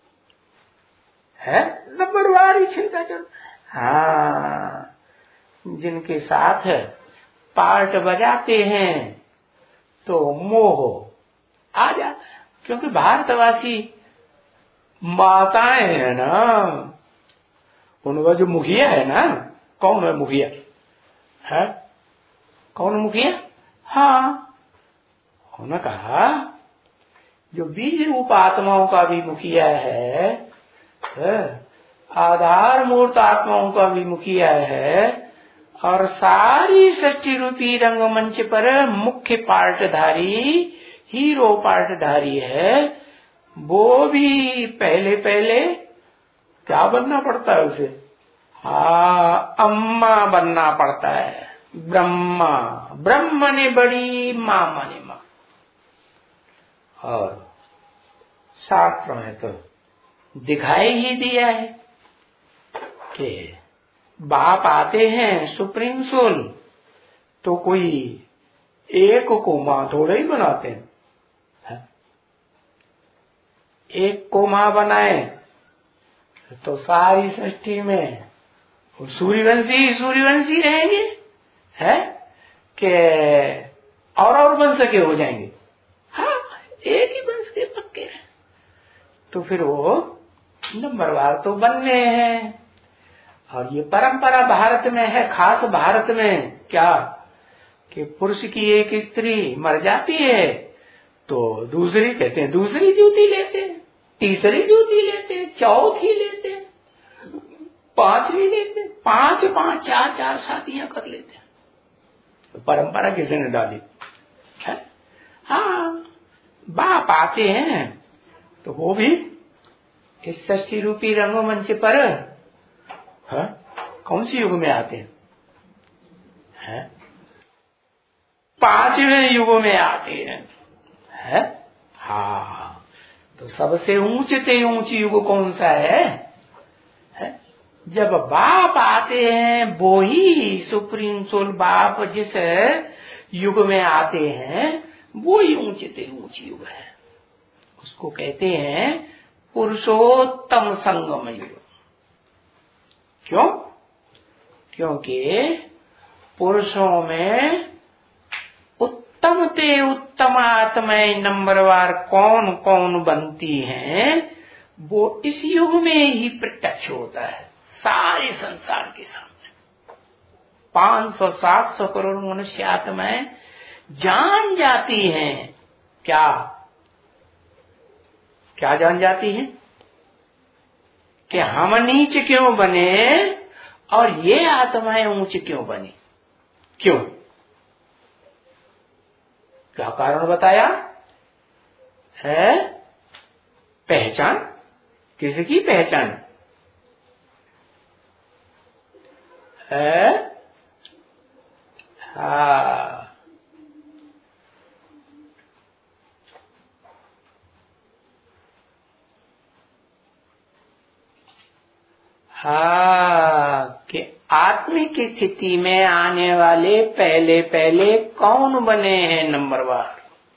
है नंबरवार ही छिलका चढ़ता है। हाँ, जिनके साथ पार्ट बजाते हैं तो मोह आ जाता है। क्योंकि भारतवासी माताएं है ना, उनका जो मुखिया है ना, कौन है मुखिया? है कौन मुखिया? हाँ, उन्होंने कहा जो बीज रूप आत्माओं का भी मुखिया है, है आधार मूर्त आत्माओं का भी मुखिया है, और सारी सृष्टि रूपी रंगमंच पर मुख्य पार्टधारी, हीरो पार्टधारी है, वो भी पहले पहले क्या बनना पड़ता है उसे? हाँ, अम्मा बनना पड़ता है। ब्रह्मा, ब्रह्म ने बड़ी, मां माने मां। और शास्त्र में तो दिखाई ही दिया है कि बाप आते हैं सुप्रीम सोल, तो कोई एक को मां थोड़े ही बनाते हैं। है? एक को मां बनाए तो सारी सृष्टि में सूर्यवंशी सूर्यवंशी रहेंगे, है कि और और वंश के हो जाएंगे? हाँ, एक ही वंश के पक्के हैं। तो फिर वो नंबरवार तो बनने हैं। और ये परंपरा भारत में है, खास भारत में, क्या कि पुरुष की एक स्त्री मर जाती है तो दूसरी कहते हैं दूसरी जूती लेते हैं, तीसरी जूती लेते हैं, चौथी लेते हैं, पांचवी लेते हैं, पांच पांच चार चार शादियां कर लेते हैं। तो परंपरा किसी ने डाली है? हाँ, बाप आते हैं तो वो भी इस सृष्टि रूपी रंगमंच पर है? कौन सी युग में आते हैं? है? पांचवें युग में आते हैं। है? हाँ, तो सबसे ऊंचे ऊंची युग कौन सा है? है? जब बाप आते हैं, वो ही सुप्रीम सोल बाप जिस युग में आते हैं, वो ही ऊंचे ऊंची युग है। उसको कहते हैं पुरुषोत्तम संगम युग। क्यों? क्योंकि पुरुषों में उत्तम ते उत्तम आत्माएं नंबरवार कौन कौन बनती हैं, वो इस युग में ही प्रत्यक्ष होता है सारे संसार के सामने। पांच सौ सात सौ करोड़ मनुष्य आत्माएं जान जाती हैं। क्या क्या जान जाती हैं? कि हम नीच क्यों बने और ये आत्माएं ऊंच क्यों बनी। क्यों? क्या कारण बताया है? पहचान। किसकी पहचान है? हाँ, हाँ, कि आत्मिक स्थिति में आने वाले पहले पहले कौन बने हैं नंबरवार।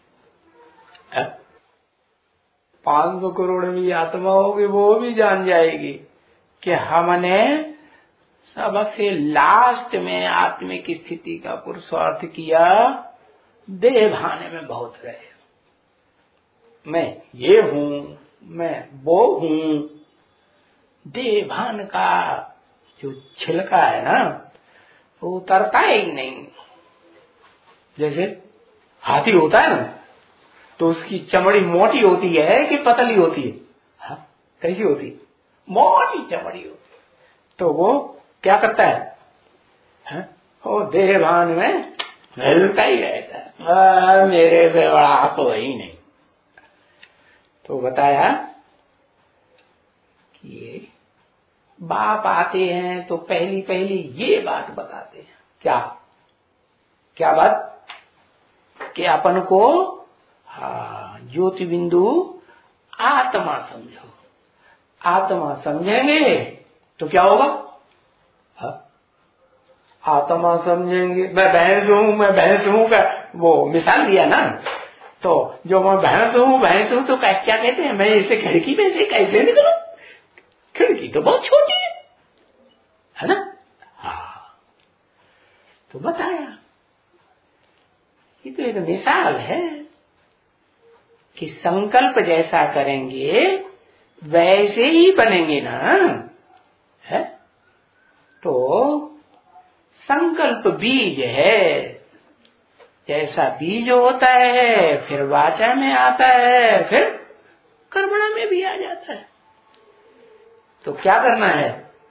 पांच सौ करोड़ भी आत्मा होगी, वो भी जान जाएगी कि हमने सबसे लास्ट में आत्मिक स्थिति का पुरुषार्थ किया, देह भाने में बहुत रहे। मैं ये हूं, मैं वो हूं, देह भान का जो छिलका है ना वो उतरता ही नहीं। जैसे हाथी होता है ना तो उसकी चमड़ी मोटी होती है कि पतली होती है? हाँ, कैसी होती है? मोटी चमड़ी होती है। तो वो क्या करता है, है? वो देह भान में हिलता ही रहता है, मेरे से बड़ा तो ही नहीं। तो बताया कि ये बाप आते हैं तो पहली पहली ये बात बताते हैं। क्या क्या बात? कि अपन को हाँ ज्योति बिंदु आत्मा समझो। आत्मा समझेंगे तो क्या होगा? हाँ? आत्मा समझेंगे। मैं भैंस हूं, मैं भैंस हूं का वो मिसाल दिया ना, तो जो मैं भैंस हूं भैंस हूं तो क्या कहते हैं, मैं इसे खिड़की में से कैसे निकलूं? खिड़की तो बहुत छोटी है, है ना? हाँ, तो बताया ये तो एक मिसाल है कि संकल्प जैसा करेंगे वैसे ही बनेंगे ना, है? तो संकल्प बीज है, जैसा बीज होता है फिर वाचा में आता है, फिर कर्मणा में भी आ जाता है। तो क्या करना है?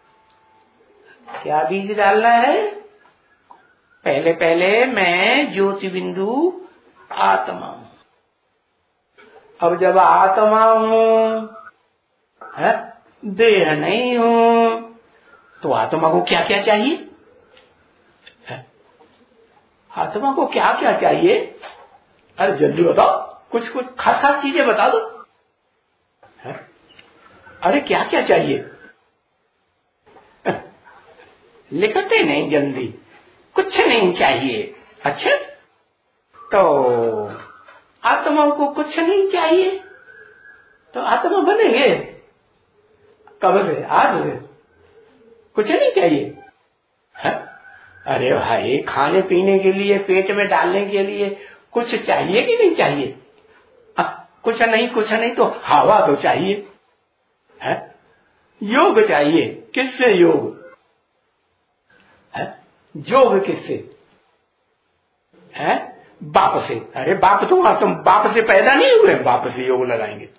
क्या बीज डालना है? पहले पहले मैं ज्योति बिंदु आत्मा हूं। अब जब आत्मा हूं, है, देह नहीं हूं, तो आत्मा को क्या क्या चाहिए? है? आत्मा को क्या क्या चाहिए? अरे जल्दी बताओ, कुछ कुछ खास खास चीजें बता दो। है? अरे क्या क्या चाहिए? लिखते नहीं जल्दी, कुछ नहीं चाहिए। अच्छा, तो आत्मा को कुछ नहीं चाहिए तो आत्मा बनेंगे कब से? आज से? कुछ नहीं चाहिए? है? अरे भाई, खाने पीने के लिए, पेट में डालने के लिए कुछ चाहिए कि नहीं चाहिए? आ, कुछ नहीं कुछ नहीं तो हवा तो चाहिए, है? योग चाहिए। किससे योग? है? योग किससे? है? बाप से। अरे बाप तुम तुम बाप से पैदा नहीं हुए, बाप से योग लगाएंगे?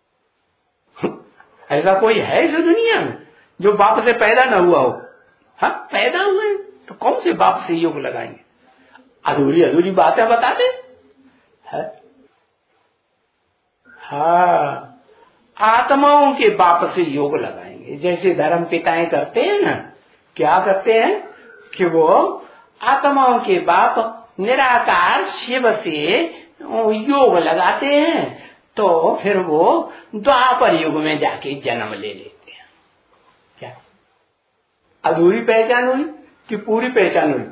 ऐसा कोई है इस दुनिया में जो बाप से पैदा ना हुआ हो? हाँ, पैदा हुए तो कौन से बाप से योग लगाएंगे? अधूरी अधूरी बातें बताते हैं। हाँ, आत्माओं के बाप से योग लगाएंगे, जैसे धर्म पिताएं करते हैं ना। क्या करते हैं कि वो आत्माओं के बाप निराकार शिव से योग लगाते हैं, तो फिर वो द्वापर युग में जाके जन्म ले लेते हैं। क्या अधूरी पहचान हुई कि पूरी पहचान हुई?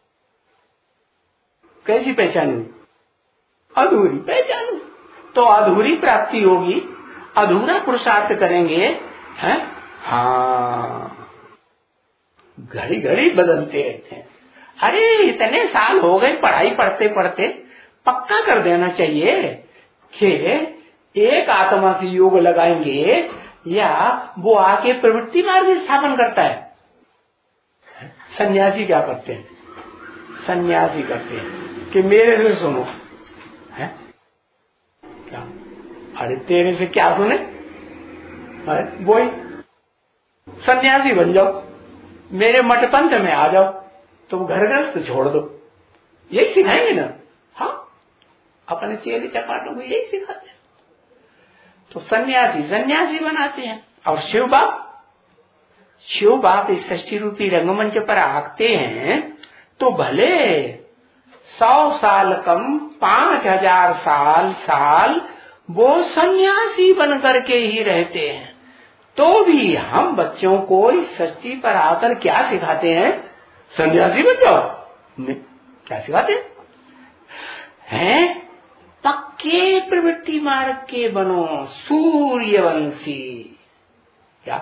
कैसी पहचान हुई? अधूरी पहचान हुई। तो अधूरी प्राप्ति होगी, अधूरा पुरुषार्थ करेंगे, हैं? हाँ, घड़ी घड़ी बदलते रहते हैं। अरे इतने साल हो गए पढ़ाई पढ़ते पढ़ते, पक्का कर देना चाहिए कि एक आत्मा से योग लगाएंगे या वो आके प्रवृत्ति मार्ग स्थापन करता है। सन्यासी क्या करते हैं? सन्यासी करते हैं कि मेरे से सुनो, है क्या? अरे तेरे से क्या सुने? वही सन्यासी बन जाओ, मेरे मठ पंथ में आ जाओ, तुम घर गृहस्थ छोड़ दो। यही सिखाएंगे ना? हाँ, अपने चेले चपाटों को यही सिखाते हैं। तो सन्यासी सन्यासी बनाते हैं। और शिव बाप शिव बाप इस षष्ठी रूपी रंगमंच पर आते हैं तो भले सौ साल कम पांच हजार साल साल वो सन्यासी बन करके ही रहते हैं, तो भी हम बच्चों को इस षष्ठी पर आकर क्या सिखाते हैं? सन्यासी बन जाओ। क्या सिखाते हैं? पक्के प्रवृत्ति मार्ग के बनो, सूर्यवंशी। क्या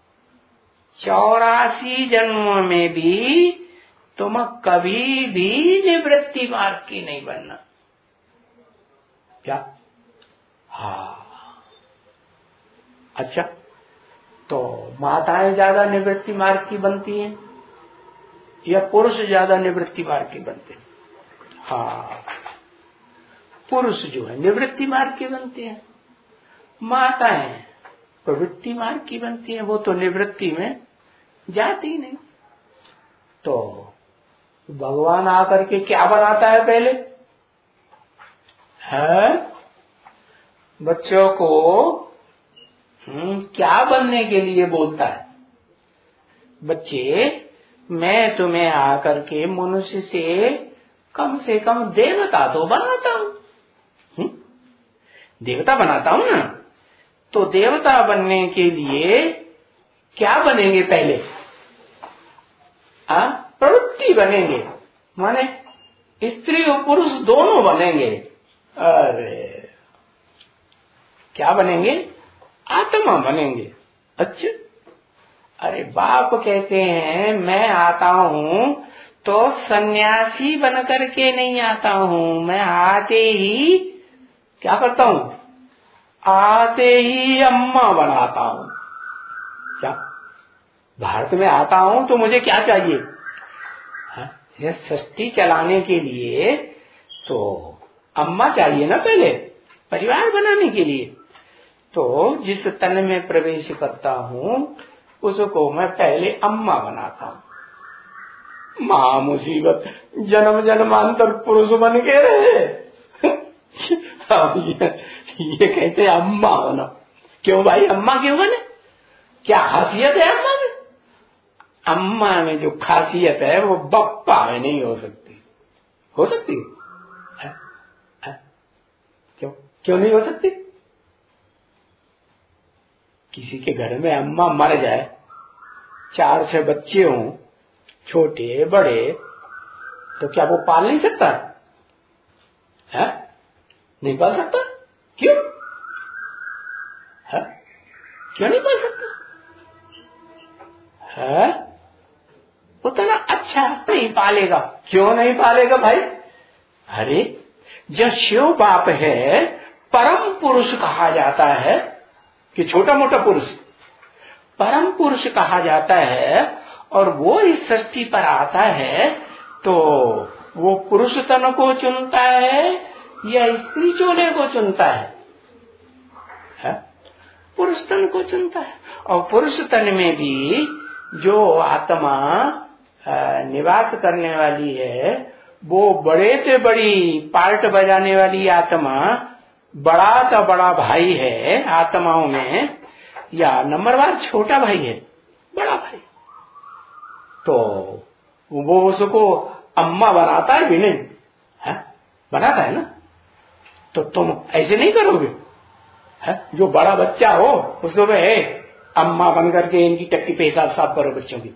चौरासी जन्मों में भी तुम कभी भी निवृत्ति मार्ग की नहीं बनना। क्या? हाँ, अच्छा, तो माताएं ज्यादा निवृत्ति मार्ग की बनती हैं या पुरुष ज्यादा निवृत्ति मार्ग की बनते हैं? हाँ, पुरुष जो है निवृत्ति मार्ग की बनते हैं, माताएं प्रवृत्ति मार्ग की बनती हैं। वो तो निवृत्ति में जाती नहीं। तो भगवान आकर के क्या बनाता है पहले? है बच्चों को हम्म क्या बनने के लिए बोलता है? बच्चे, मैं तुम्हें आकर के मनुष्य से कम से कम देवता तो बनाता हूं, देवता बनाता हूं ना। तो देवता बनने के लिए क्या बनेंगे पहले? हाँ, प्रवृत्ति बनेंगे, माने स्त्री और पुरुष दोनों बनेंगे। अरे क्या बनेंगे? आत्मा बनेंगे। अच्छा, अरे बाप कहते हैं मैं आता हूं तो सन्यासी बन करके नहीं आता हूं, मैं आते ही क्या करता हूं? आते ही अम्मा बनाता हूं। क्या भारत में आता हूं तो मुझे क्या चाहिए? हाँ, यह सृष्टि चलाने के लिए तो अम्मा चाहिए ना, पहले परिवार बनाने के लिए। तो जिस तन में प्रवेश करता हूं उसको मैं पहले अम्मा बनाता हूं। मां मुसीबत, जन्म जन्मांतर पुरुष बन के रहे। अब ये, ये कहते अम्मा बनो। क्यों भाई अम्मा क्यों बने? क्या खासियत है अम्मा में? अम्मा में जो खासियत है वो बप्पा में नहीं हो सकती। हो सकती है? है? क्यों क्यों नहीं हो सकती? किसी के घर में अम्मा मर जाए, चार छह बच्चे हों, छोटे बड़े, तो क्या वो पाल नहीं सकता है? नहीं पाल सकता। क्यों है? क्यों नहीं पाल सकता है? उतना अच्छा नहीं पालेगा। क्यों नहीं पालेगा भाई? अरे जो शिव बाप है परम पुरुष कहा जाता है कि छोटा मोटा पुरुष? परम पुरुष कहा जाता है। और वो इस सृष्टि पर आता है तो वो पुरुष तन को चुनता है या स्त्री चोले को चुनता है? है? पुरुष तन को चुनता है। और पुरुष तन में भी जो आत्मा निवास करने वाली है वो बड़े से बड़ी पार्ट बजाने वाली आत्मा, बड़ा तो बड़ा भाई है आत्माओं में, या नंबरवार छोटा भाई है बड़ा भाई, तो वो उसको अम्मा बनाता है भी नहीं है? बनाता है ना। तो तुम ऐसे नहीं करोगे है? जो बड़ा बच्चा हो उसको कहे अम्मा बन करके इनकी टट्टी पेशाब साफ करो बच्चों की,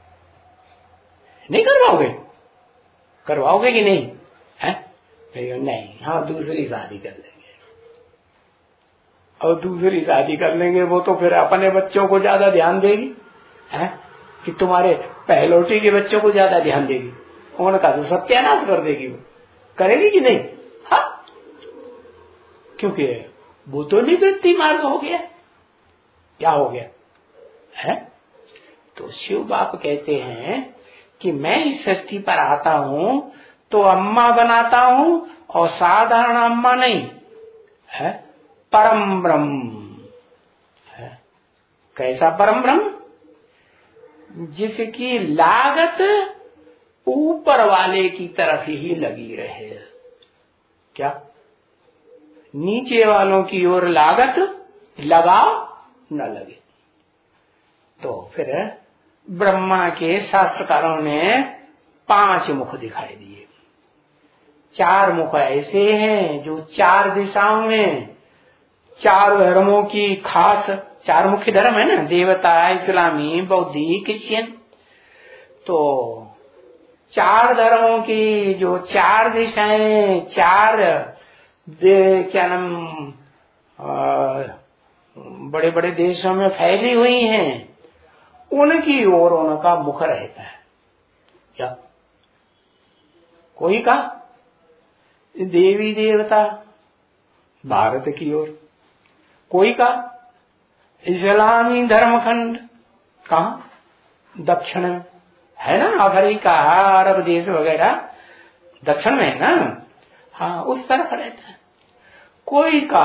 नहीं करवाओगे? करवाओगे कि नहीं है? नहीं, हाँ दूसरी शादी कर लेंगे। और दूसरी शादी कर लेंगे वो तो फिर अपने बच्चों को ज्यादा ध्यान देगी है कि तुम्हारे पहलौटी के बच्चों को ज्यादा ध्यान देगी। उनका तो सत्यानाश कर देगी। वो करेगी कि नहीं? हाँ, क्योंकि वो तो निवृत्ति मार्ग हो गया। क्या हो गया है? तो शिव बाप कहते हैं कि मैं इस सृष्टि पर आता हूं तो अम्मा बनाता हूं, और साधारण अम्मा नहीं है, परम ब्रह्म है। कैसा परम ब्रह्म? जिसकी लागत ऊपर वाले की तरफ ही लगी रहे। क्या? नीचे वालों की ओर लागत लगाओ न लगे। तो फिर ब्रह्मा के शास्त्रकारों ने पांच मुख दिखाई दिए। चार मुख ऐसे हैं जो चार दिशाओं में चार धर्मों की खास, चार मुख्य धर्म है ना, देवता, इस्लामी, बौद्धिक, क्रिश्चियन। तो चार धर्मों की जो चार दिशाएं, चार दे, क्या नाम, बड़े बड़े देशों में फैली हुई हैं, उनकी ओर उनका मुख रहता है। क्या? कोई का देवी देवता भारत की ओर, कोई का इस्लामी धर्मखंड कहाँ? दक्षिण में है ना, अफ्रीका, अरब देश वगैरह दक्षिण में है ना, हाँ उस तरफ रहता है। कोई का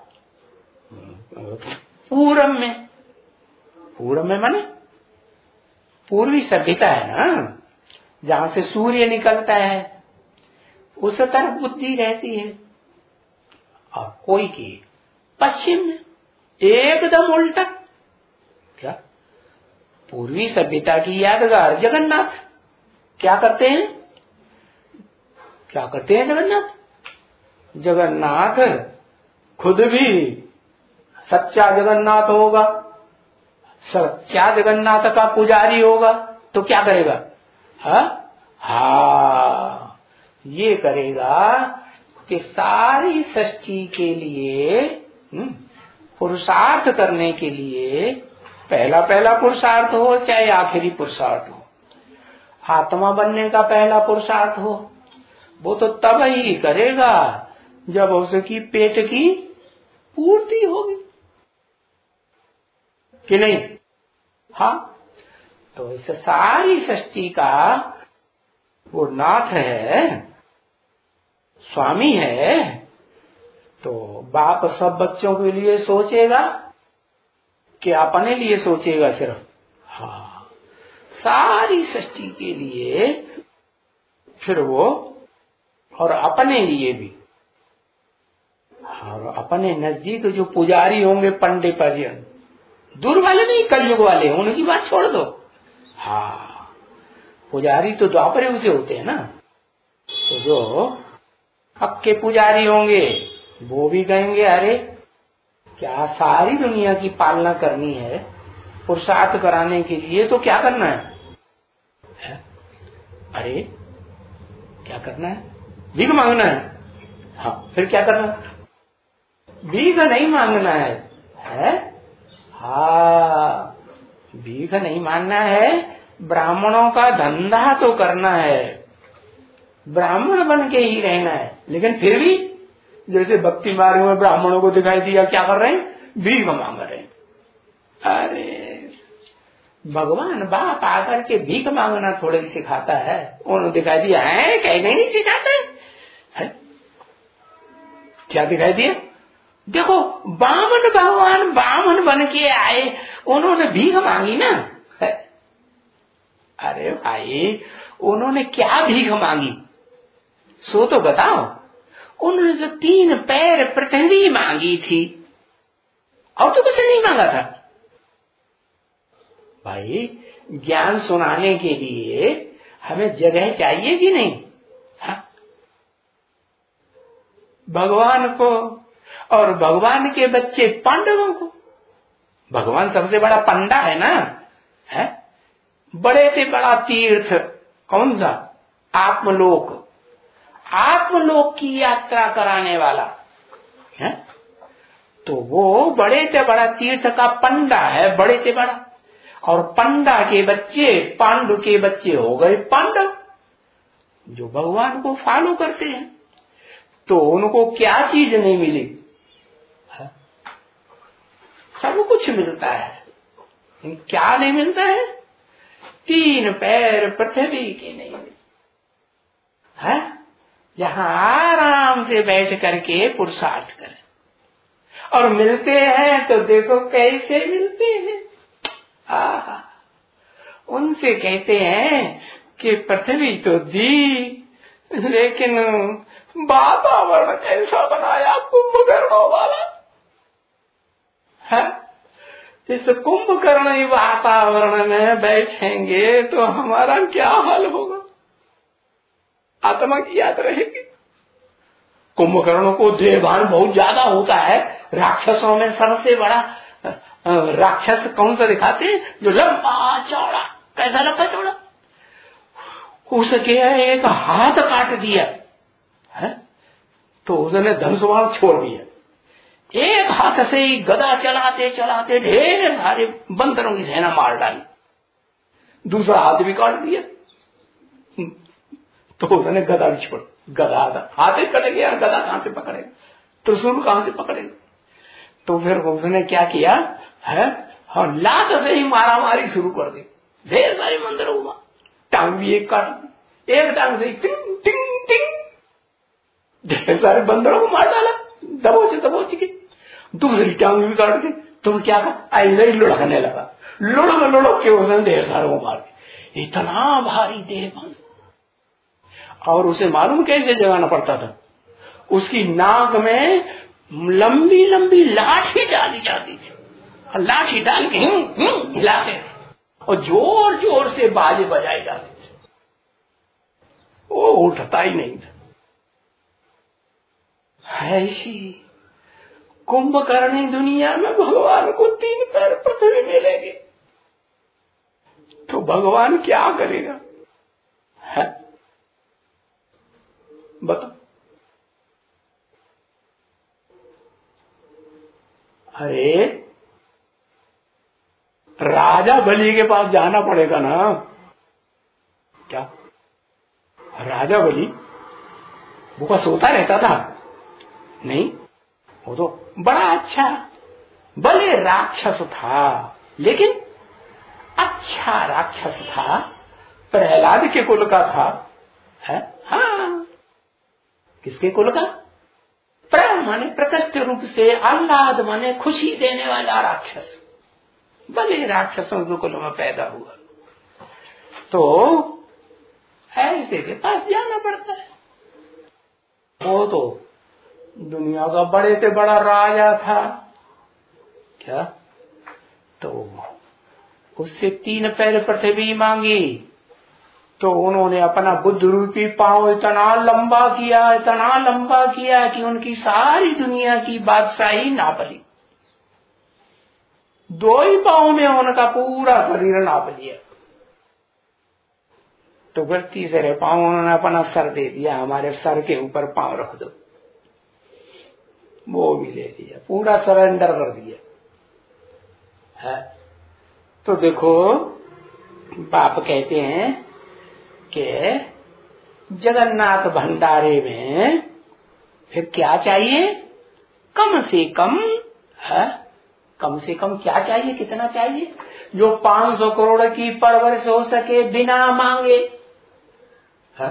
पूरब में, पूरब में माने पूर्वी सभ्यता है ना, जहां से सूर्य निकलता है उस तरफ बुद्धि रहती है। और कोई की पश्चिम में एकदम उल्टा। क्या? पूर्वी सभ्यता की यादगार जगन्नाथ। क्या करते हैं? क्या करते हैं जगन्नाथ? जगन्नाथ खुद भी सच्चा जगन्नाथ होगा, सच्चा जगन्नाथ का पुजारी होगा, तो क्या करेगा? हा? हा, ये करेगा कि सारी सृष्टि के लिए पुरुषार्थ करने के लिए, पहला पहला पुरुषार्थ हो चाहे आखिरी पुरुषार्थ हो, आत्मा बनने का पहला पुरुषार्थ हो, वो तो तब ही करेगा जब उसकी पेट की पूर्ति होगी कि नहीं? हाँ, तो इस सारी सृष्टि का वो नाथ है, स्वामी है, तो बाप सब बच्चों के लिए सोचेगा कि अपने लिए सोचेगा सिर्फ? हाँ, सारी सृष्टि के लिए फिर वो, और अपने लिए भी। और अपने नजदीक जो पुजारी होंगे पंडित परिजन, दूर वाले नहीं, कलयुग वाले, उनकी बात छोड़ दो। हाँ, पुजारी तो द्वापर युग से होते हैं ना, तो जो पक्के पुजारी होंगे वो भी कहेंगे अरे क्या सारी दुनिया की पालना करनी है, पुरुषार्थ कराने के लिए तो क्या करना है, है? अरे क्या करना है? भीख मांगना है। हाँ, फिर क्या करना है? भीख नहीं मांगना है, है? हाँ, भीख नहीं मांगना है, ब्राह्मणों का धंधा तो करना है, ब्राह्मण बन के ही रहना है। लेकिन फिर भी जैसे भक्ति मार्ग में ब्राह्मणों को दिखाई दिया क्या कर रहे हैं? भीख मांग रहे हैं। अरे भगवान बाप आकर के भीख मांगना थोड़े सिखाता है, उन्होंने दिखाई दिया है, कहीं नहीं सिखाता है, है? क्या दिखाई दिया? देखो, बामन भगवान बामन बन के आए, उन्होंने भीख मांगी ना। है? अरे भाई, उन्होंने क्या भीख मांगी सो तो बताओ। उन्होंने जो तीन पैर पृथ्वी मांगी थी, और तो कुछ नहीं मांगा था। भाई, ज्ञान सुनाने के लिए हमें जगह चाहिए कि नहीं? हा? भगवान को और भगवान के बच्चे पांडवों को, भगवान सबसे बड़ा पंडा है ना, है? बड़े से बड़ा तीर्थ कौन सा? आत्मलोक, आत्मलोक की यात्रा कराने वाला है, तो वो बड़े से बड़ा तीर्थ का पंडा है, बड़े से बड़ा। और पंडा के बच्चे, पांडु के बच्चे हो गए पांडव, जो भगवान को फॉलो करते हैं। तो उनको क्या चीज नहीं मिली? है? सब कुछ मिलता है, क्या नहीं मिलता है? तीन पैर पृथ्वी के नहीं मिलते है, जहां आराम से बैठ करके पुरुषार्थ करें। और मिलते हैं तो देखो कैसे मिलते हैं। आहा, उनसे कहते हैं कि पृथ्वी तो दी, लेकिन वातावरण कैसा बनाया कुंभकर्णों वाला है। इस कुंभकर्ण वातावरण में बैठेंगे तो हमारा क्या हाल होगा? आत्मा की याद रहेगी। कुंभकर्ण को देहभान बहुत ज्यादा होता है। राक्षसों में सबसे बड़ा राक्षस कौन सा दिखाते हैं? जो लंबा चौड़ा। कैसा लंबा चौड़ा? उसके एक हाथ काट दिया है तो उसने धनुष बाण छोड़ दिया। एक हाथ से ही गदा चलाते चलाते ढेर सारे बंदरों की सेना मार डाली। दूसरा हाथ भी काट दिया तो उसने गदा भी छोड़, गदा हाथ ही कट गया, गदा कहां से पकड़ेगा? त्रिशूल कहां से पकड़ेगा? तो फिर उसने क्या किया है, और लात से ही मारा मारी शुरू कर दी। ढेर सारे मंदिर हुआ, टांग भी एक काट, एक टांग से टिंग टिंग टिंग ढेर सारे बंदरों को मार डाला दबोच दबोच के। दूसरी टांग भी काट दी। तो क्या कहा, ऐसे ही लुढ़कने लगा, लुढ़क लुढ़क के उसने ढेर सारों को मार दिया। इतना भारी देह बन। और उसे मालूम कैसे जगाना पड़ता था, उसकी नाक में लंबी लंबी लाठी डाली जाती थी, और लाठी डाल के हिलाते थे और जोर जोर से बाजे बजाए जाते थे। वो उठता ही नहीं था। ऐसी कुंभकर्णी दुनिया में भगवान को तीन पैर पृथ्वी मिलेंगे तो भगवान क्या करेगा है? बता। अरे राजा बलि के पास जाना पड़ेगा ना। क्या राजा बलि वो का सोता रहता था? नहीं, वो तो बड़ा अच्छा भले राक्षस था, लेकिन अच्छा राक्षस था। प्रहलाद के कुल का था है? हाँ, किसके कुल का? प्र माने प्रकृति रूप से, आह्लाद माने खुशी देने वाला राक्षस, भले राक्षसों के कुल में पैदा हुआ। तो ऐसे के पास जाना पड़ता है। वो तो दुनिया का बड़े से बड़ा राजा था। क्या? तो उससे तीन पैर पृथ्वी मांगी तो उन्होंने अपना बुद्ध रूपी पांव इतना लंबा किया, इतना लंबा किया कि उनकी सारी दुनिया की बादशाही नाप ली। दो ही पांव में उनका पूरा शरीर नाप लिया। तो फिर तीसरे पांव उन्होंने अपना सर दे दिया, हमारे सर के ऊपर पांव रख दो। वो भी ले लिया, पूरा सरेंडर कर दिया है। तो देखो, बाप कहते हैं कि जगन्नाथ भंडारे में फिर क्या चाहिए? कम से कम है, कम से कम क्या चाहिए, कितना चाहिए? जो पांच सौ करोड़ की परवरिश हो सके बिना मांगे है?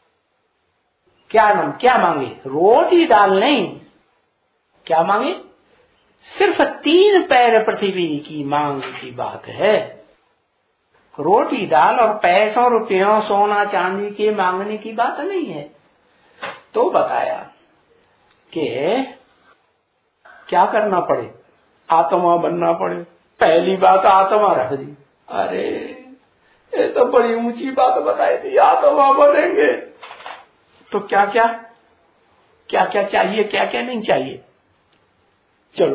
क्या नाम क्या मांगे? रोटी दाल नहीं, क्या मांगे? सिर्फ तीन पैर पृथ्वी की मांग की बात है। रोटी दाल और पैसों रुपयों सोना चांदी के मांगने की बात नहीं है। तो बताया कि क्या करना पड़े? आत्मा बनना पड़े। पहली बात आत्मा रख दी। अरे ये तो बड़ी ऊंची बात बताई थी, आत्मा बनेंगे तो क्या क्या क्या क्या चाहिए, क्या क्या नहीं चाहिए। चलो,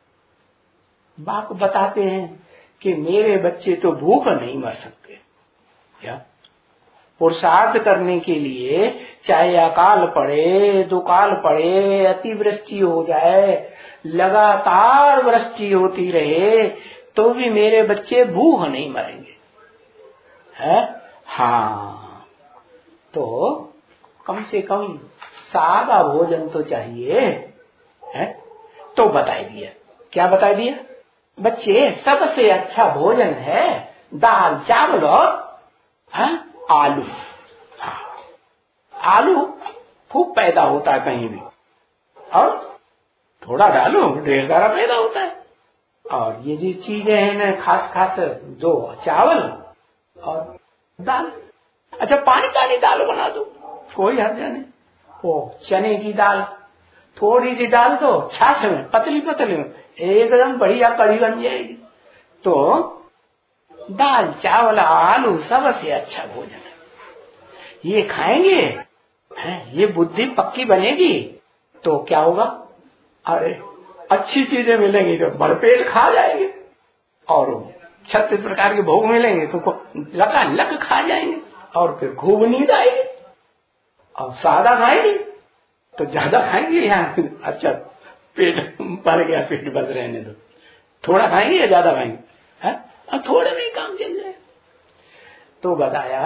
बाप बताते हैं कि मेरे बच्चे तो भूख नहीं मर सकते। क्या? पुरुषार्थ करने के लिए चाहे अकाल पड़े, दुकाल पड़े, अतिवृष्टि हो जाए, लगातार वृष्टि होती रहे, तो भी मेरे बच्चे भूख नहीं मरेंगे है? हाँ, तो कम से कम सादा भोजन तो चाहिए है? तो बताई दिया। क्या बताई दिया? बच्चे, सबसे अच्छा भोजन है दाल चावल और है? आलू। हाँ, आलू खूब पैदा होता है कहीं भी, और थोड़ा डालो ढेर सारा पैदा होता है। और ये जो चीजें हैं ना, खास खास दो चावल और दाल। अच्छा, पानी पानी दाल बना दो, कोई हर्ज नहीं। वो चने की दाल थोड़ी सी डाल दो छाछ में, पतली पतली में, एकदम बढ़िया कड़ी बन जाएगी। तो दाल चावल आलू सबसे अच्छा भोजन है। ये खाएंगे हैं, ये बुद्धि पक्की बनेगी तो क्या होगा? अरे अच्छी चीजें मिलेंगी तो भरपेट खा जाएंगे, और छत्तीस प्रकार के भोग मिलेंगे तो लका लक खा जाएंगे, और फिर खूब नींद आएगी। और सादा खाएंगे तो ज्यादा खाएंगे, यहाँ अच्छा पेट भर गया, पेट बस रहने दो। थोड़ा खाएंगे या ज्यादा खाएंगे है? और थोड़े में ही काम चल जाए। तो बताया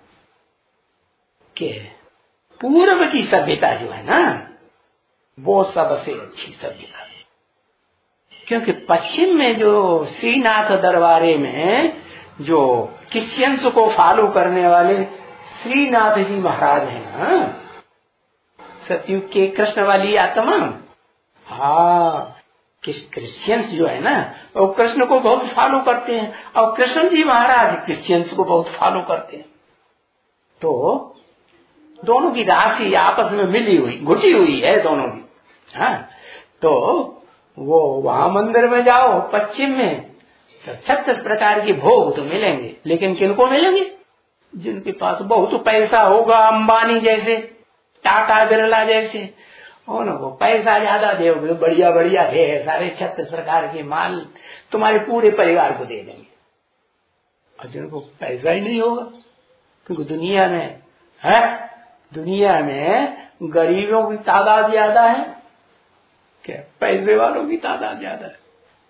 कि पूर्व की सभ्यता जो है ना, वो सबसे अच्छी सभ्यता है। क्योंकि पश्चिम में जो श्रीनाथ दरबारे में जो क्रिश्चियंस को फॉलो करने वाले श्रीनाथ जी महाराज हैं ना, सतयुग के कृष्ण वाली आत्मा। हाँ, क्रिश्चियंस जो है ना वो कृष्ण को बहुत फॉलो करते हैं, और कृष्ण जी महाराज क्रिश्चियंस को बहुत फॉलो करते हैं। तो दोनों की राशि आपस में मिली हुई, घुटी हुई है दोनों की। हाँ, तो वो वहां मंदिर में जाओ पश्चिम में तो छत्तीस प्रकार के भोग तो मिलेंगे, लेकिन किनको मिलेंगे? जिनके पास बहुत पैसा होगा, अंबानी जैसे, टाटा बिरला जैसे, उनको पैसा ज्यादा दोगे, बढ़िया बढ़िया है सारे छत्तीस प्रकार के माल तुम्हारे पूरे परिवार को दे देंगे। और जिनको पैसा ही नहीं होगा, क्योंकि दुनिया में है, दुनिया में गरीबों की तादाद ज्यादा है क्या पैसे वालों की तादाद ज्यादा है?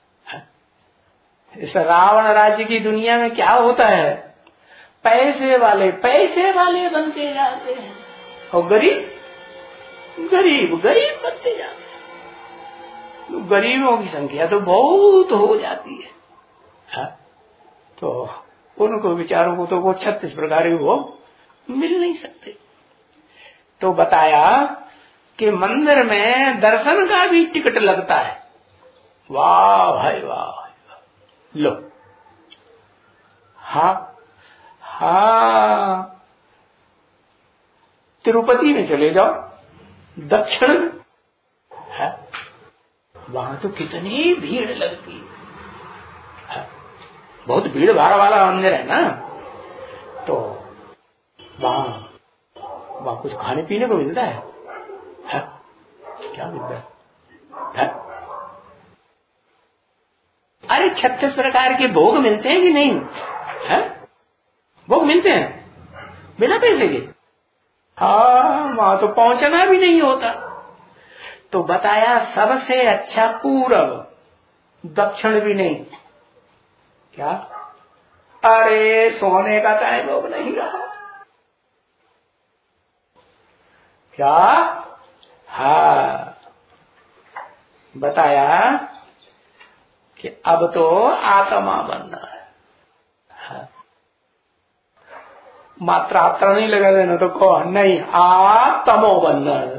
इस रावण राज्य की दुनिया में क्या होता है? पैसे वाले पैसे वाले बनते जाते हैं और गरीब गरीब गरीब बनते जाते हैं। गरीबों की संख्या तो बहुत हो जाती है, है? तो उनको विचारों को तो वो छत्तीस प्रकार के वो मिल नहीं सकते। तो बताया कि मंदिर में दर्शन का भी टिकट लगता है। वाह भाई वाह, लो हाँ हाँ, तिरुपति में चले जाओ दक्षिण है, वहां तो कितनी भीड़ लगती है, बहुत भीड़ भाड़ वाला मंदिर है ना। तो वहां वहां कुछ खाने पीने को मिलता है, है? क्या मिलता है, है? अरे छत्तीस प्रकार के भोग मिलते हैं कि नहीं है? भोग मिलते हैं बिना पैसे के। हाँ, वहां तो पहुंचना भी नहीं होता। तो बताया सबसे अच्छा पूरब, दक्षिण भी नहीं। क्या? अरे सोने का टाइम अब नहीं रहा। क्या? हाँ, बताया कि अब तो आत्मा बनना है। हाँ। मात्रात्रा नहीं लगा देना तो कहो नहीं, आत्मो बनना है।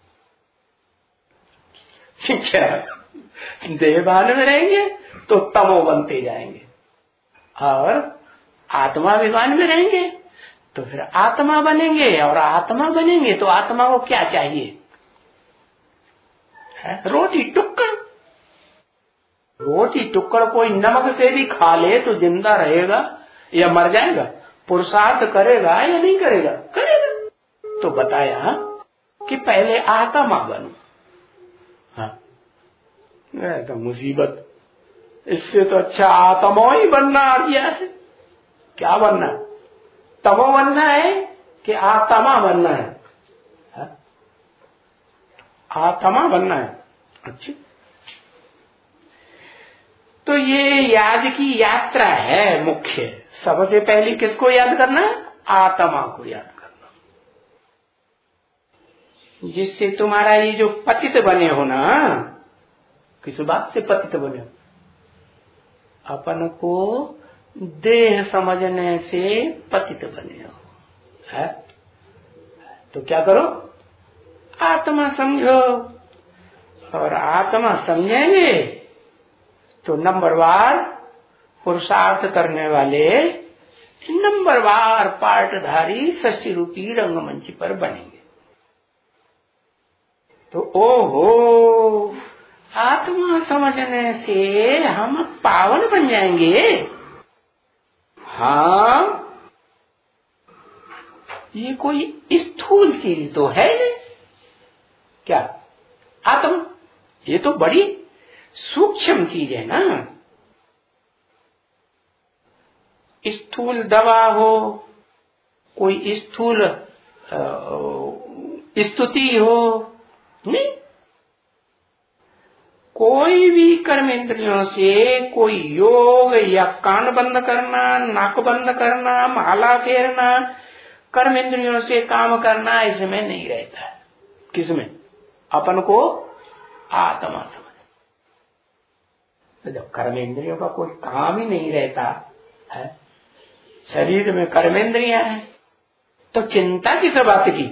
ठीक है, देहभान में रहेंगे तो तमो बनते जाएंगे, और आत्माभिमान में रहेंगे तो फिर आत्मा बनेंगे, और आत्मा बनेंगे तो आत्मा को क्या चाहिए? है? रोटी टुक्कड़। रोटी टुक्कड़ कोई नमक से भी खा ले तो जिंदा रहेगा या मर जाएगा? पुरुषार्थ करेगा या नहीं करेगा? करेगा। तो बताया कि पहले आत्मा बनो। हाँ, तो मुसीबत, इससे तो अच्छा आत्मा ही बनना आ गया है। क्या बनना? तमो बनना है कि आत्मा बनना है? हा? आत्मा बनना है। अच्छा, तो ये याद की यात्रा है मुख्य। सबसे पहले किसको याद करना है? आत्मा को याद करना, जिससे तुम्हारा ये जो पतित बने हो ना, किस बात से पतित बने हो? अपन को देह समझने से पतित बने हो, है? तो क्या करो? आत्मा समझो, और आत्मा समझेंगे तो नंबरवार पुरुषार्थ करने वाले नंबरवार पार्टधारी सच्ची रूपी रंगमंच पर बनेंगे। तो ओहो, आत्मा समझने से हम पावन बन जाएंगे। हाँ, ये कोई स्थूल चीज तो है नहीं। क्या? आत्मा ये तो बड़ी सूक्ष्म चीज है ना। स्थूल दवा हो, कोई स्थूल स्तुति हो, नहीं। कोई भी कर्म इंद्रियों से कोई योग या कान बंद करना, नाक बंद करना, माला फेरना, कर्म इंद्रियों से काम करना इसमें नहीं रहता है। किसमें? अपन को आत्मा समझ। तो जब कर्मेंद्रियों का कोई काम ही नहीं रहता है, शरीर में कर्मेंद्रियां हैं, तो चिंता किस बात की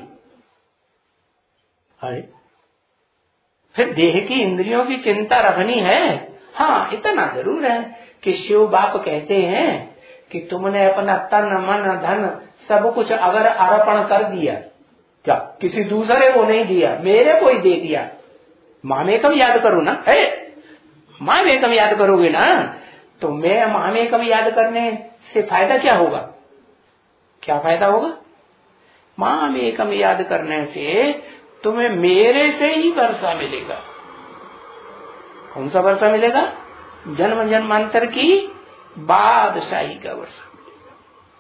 है? फिर देह की इंद्रियों की चिंता रखनी है। हाँ, इतना जरूर है कि शिव बाप कहते हैं कि तुमने अपना तन मन धन सब कुछ अगर अर्पण कर दिया, क्या किसी दूसरे को नहीं दिया, मेरे को ही दे दिया, मामेकम याद करो ना, है मामेकम याद करोगे ना, तो मैं मामेकम याद करने से फायदा क्या होगा? क्या फायदा होगा? मामेकम याद करने से तुम्हें मेरे से ही वर्षा मिलेगा। कौन सा वर्षा मिलेगा? जन्म जन्मांतर की बादशाही का वर्षा मिलेगा।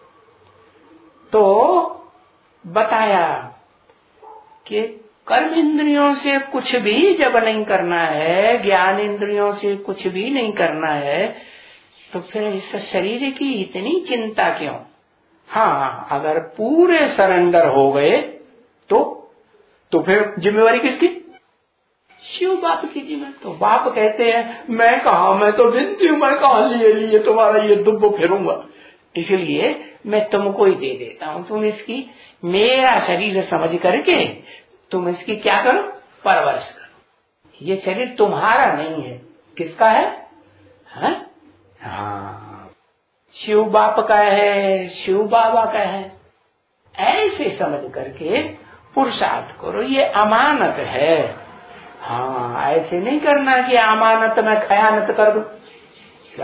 तो बताया कि कर्म इंद्रियों से कुछ भी जब नहीं करना है, ज्ञान इंद्रियों से कुछ भी नहीं करना है, तो फिर इस शरीर की इतनी चिंता क्यों? हाँ, अगर पूरे सरेंडर हो गए तो तो फिर जिम्मेवारी किसकी? शिव बाप की जिम्मेवारी। तो बाप कहते हैं मैं कहा, मैं तो विनती हूं, मैं कहा लिए लिए तुम्हारा ये दुब्बो फिरूंगा, इसलिए मैं तुमको ही दे देता हूं, तुम इसकी मेरा शरीर समझ करके तुम इसकी क्या करो? परवरिश करो। ये शरीर तुम्हारा नहीं है, किसका है? हाँ, हाँ, शिव बाप का है, शिव बाबा का है। ऐसे समझ करके पुरुषार्थ करो, ये अमानत है। हाँ, ऐसे नहीं करना कि अमानत में खयानत कर दो। क्या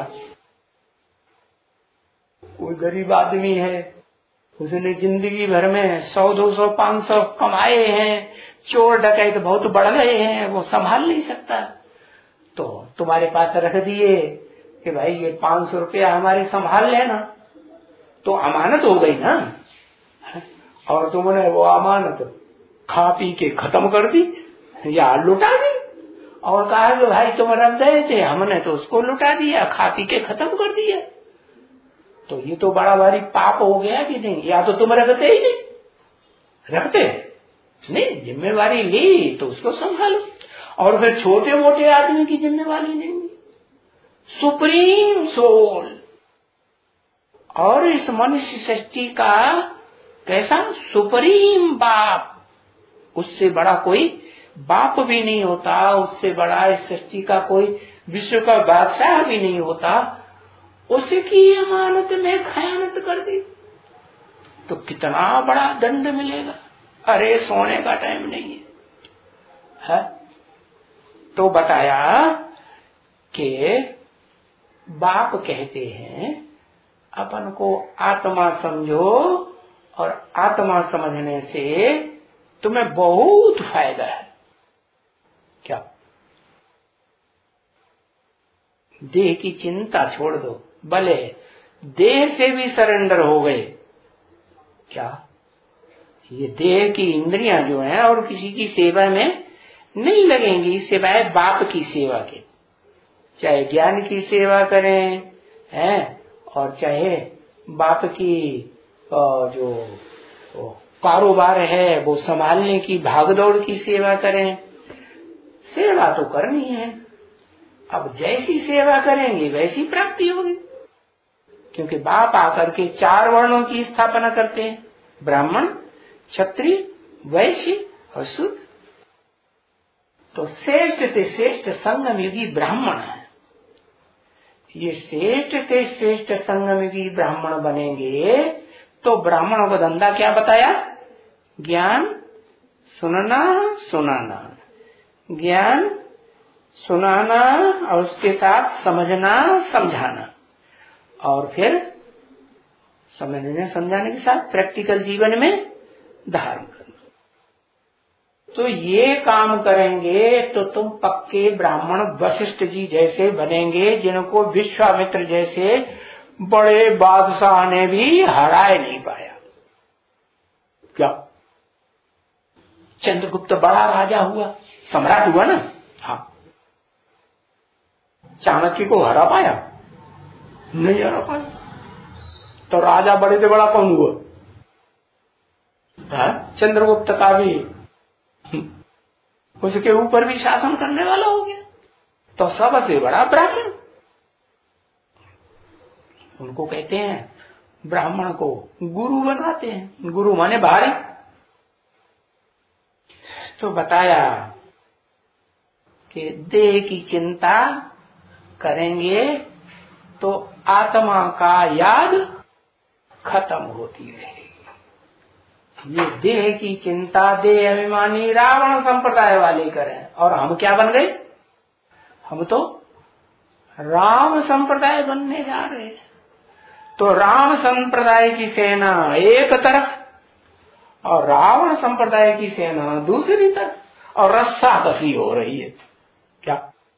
कोई गरीब आदमी है, उसने जिंदगी भर में सौ दो सौ पांच सौ कमाए हैं, चोर डकैत बहुत बढ़ गए हैं, वो संभाल नहीं सकता, तो तुम्हारे पास रख दिए कि भाई ये पांच सौ रुपया हमारे संभाल लेना, तो अमानत हो गई ना। और तुमने वो अमानत खा पी के खत्म कर दी या लुटा दी, और कहा कि भाई तुम रख गए थे, हमने तो उसको लुटा दिया, खा पी के खत्म कर दिया, तो ये तो बड़ा भारी पाप हो गया कि नहीं? या तो तुम रखते ही नहीं, रखते नहीं, जिम्मेवारी ली तो उसको संभालो। और फिर छोटे मोटे आदमी की जिम्मेवारी नहीं, सुप्रीम सोल और इस मनुष्य सृष्टि का कैसा सुप्रीम बाप, उससे बड़ा कोई बाप भी नहीं होता, उससे बड़ा इस सृष्टि का कोई विश्व का बादशाह भी नहीं होता, उसकी अमानत में खयानत कर दी तो कितना बड़ा दंड मिलेगा। अरे सोने का टाइम नहीं है, है? तो बताया कि बाप कहते हैं अपन को आत्मा समझो, और आत्मा समझने से तुम्हें बहुत फायदा है। क्या? देह की चिंता छोड़ दो, भले देह से भी सरेंडर हो गए, क्या ये देह की इंद्रियां जो हैं और किसी की सेवा में नहीं लगेंगी सिवाय बाप की सेवा के, चाहे ज्ञान की सेवा करें हैं, और चाहे बाप की जो कारोबार है वो संभालने की भागदौड़ की सेवा करें। सेवा तो करनी है, अब जैसी सेवा करेंगे वैसी प्राप्ति होगी, क्योंकि बाप आकर के चार वर्णों की स्थापना करते हैं, ब्राह्मण, क्षत्रिय, वैश्य और शूद्र। तो श्रेष्ठ ते श्रेष्ठ संगम युगी ब्राह्मण है। ये श्रेष्ठ ते श्रेष्ठ संगम युगी ब्राह्मण बनेंगे तो ब्राह्मणों का धंधा क्या बताया? ज्ञान सुनना सुनाना, ज्ञान सुनाना और उसके साथ समझना समझाना, और फिर समझने समझाने के साथ प्रैक्टिकल जीवन में धारण करना। तो ये काम करेंगे तो तुम पक्के ब्राह्मण वशिष्ठ जी जैसे बनेंगे, जिनको विश्वामित्र जैसे बड़े बादशाह ने भी हराए नहीं पाया। क्या? चंद्रगुप्त बड़ा राजा हुआ, सम्राट हुआ ना, हाँ, चाणक्य को हरा पाया? नहीं हरा पाया। तो राजा बड़े से बड़ा कौन हुआ? हाँ? चंद्रगुप्त का भी उसके ऊपर भी शासन करने वाला हो गया, तो सबसे बड़ा ब्राह्मण। उनको कहते हैं, ब्राह्मण को गुरु बनाते हैं। गुरु माने भारी। तो बताया कि देह की चिंता करेंगे तो आत्मा का याद खत्म होती रहेगी। ये देह की चिंता देह अभिमानी रावण संप्रदाय वाले करें, और हम क्या बन गए? हम तो राम संप्रदाय बनने जा रहे हैं। तो राम संप्रदाय की सेना एक तरफ और रावण संप्रदाय की सेना दूसरी तरफ, और रस्सा कसी हो रही है। क्या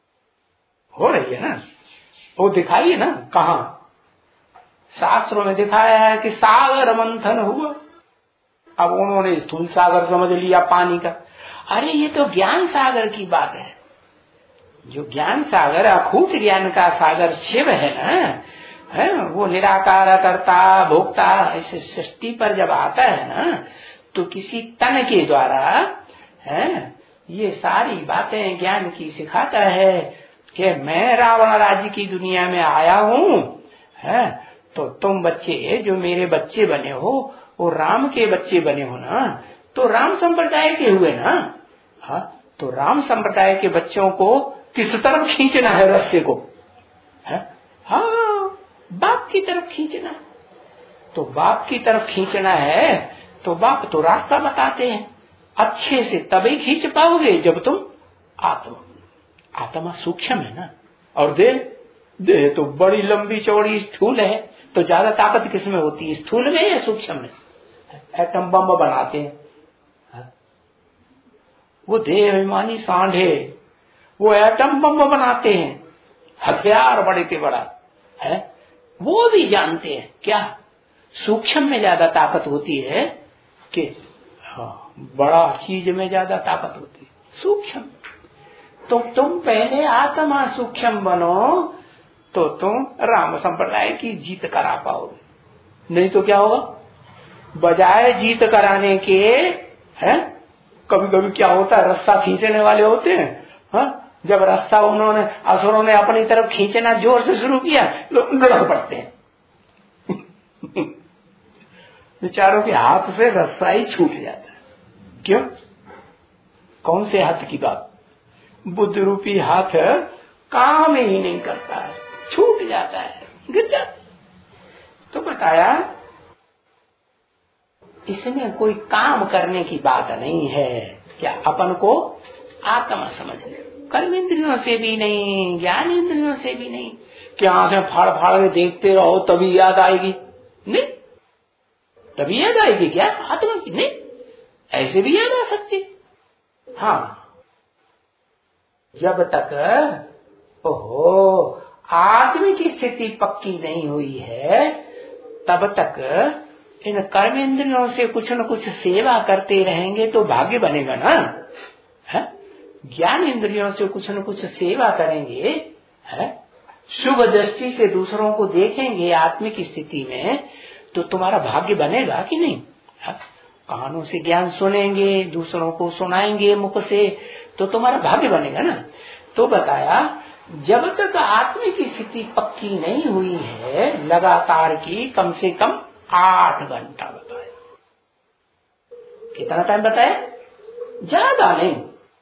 हो रही है ना? वो दिखाई है ना, कहा शास्त्रों में दिखाया है कि सागर मंथन हुआ। अब उन्होंने स्थूल सागर समझ लिया पानी का। अरे ये तो ज्ञान सागर की बात है। जो ज्ञान सागर अखूट ज्ञान का सागर शिव है ना, है वो निराकार करता भोक्ता इस सृष्टि पर जब आता है ना, तो किसी तन के द्वारा है ये सारी बातें ज्ञान की सिखाता है कि मैं रावण राज्य की दुनिया में आया हूँ, है तो तुम बच्चे जो मेरे बच्चे बने हो वो राम के बच्चे बने हो ना, तो राम संप्रदाय के हुए ना। हाँ, तो राम संप्रदाय के बच्चों को किस तरफ खींचना है? रस्से को है हाँ बाप की तरफ खींचना। तो बाप की तरफ खींचना है तो बाप तो रास्ता बताते हैं। अच्छे से तभी खींच पाओगे जब तुम आत्मा आत्मा सूक्ष्म है ना, और देह देह तो बड़ी लंबी चौड़ी स्थूल है। तो ज्यादा ताकत किसमें होती है, स्थूल में या सूक्ष्म में? एटम बम बनाते हैं वो देह अभिमानी सांढे, वो एटम बम बनाते हैं, हथियार बड़े के बड़ा है। वो भी जानते हैं क्या सूक्ष्म में ज्यादा ताकत होती है कि हाँ बड़ा चीज में ज्यादा ताकत होती है सूक्ष्म। तो तुम पहले आत्मा सूक्ष्म बनो तो तुम राम संप्रदाय की जीत करा पाओगे। नहीं तो क्या होगा, बजाय जीत कराने के है कभी कभी क्या होता है, रस्सा खींचने वाले होते हैं। हाँ जब रस्सा उन्होंने असुरों ने अपनी तरफ खींचना जोर से शुरू किया तो लड़ पड़ते हैं। बेचारों के हाथ से रस्सा ही छूट जाता है। क्यों? कौन से हाथ की बात? बुद्ध रूपी हाथ काम ही नहीं करता है, छूट जाता है, गिर जाता है। तो बताया इसमें कोई काम करने की बात नहीं है। क्या अपन को आत्मा समझने, कर्म इंद्रियों से भी नहीं, ज्ञान इंद्रियों से भी नहीं। क्या आंखें फाड़ फाड़ के देखते रहो तभी याद आएगी? नहीं, तभी याद आएगी क्या आत्मा की? नहीं, ऐसे भी याद आ सकती। हाँ जब तक ओहो आत्मा की स्थिति पक्की नहीं हुई है तब तक इन कर्म इंद्रियों से कुछ न कुछ सेवा करते रहेंगे तो भाग्य बनेगा ना। है ज्ञान इंद्रियों से कुछ न कुछ सेवा करेंगे, है शुभ दृष्टि से दूसरों को देखेंगे आत्मिक स्थिति में, तो तुम्हारा भाग्य बनेगा कि नहीं? है? कानों से ज्ञान सुनेंगे, दूसरों को सुनाएंगे मुख से, तो तुम्हारा भाग्य बनेगा ना। तो बताया जब तक आत्मिक स्थिति पक्की नहीं हुई है लगातार की, कम से कम आठ घंटा बताया। कितना टाइम बताया? ज्यादा नहीं,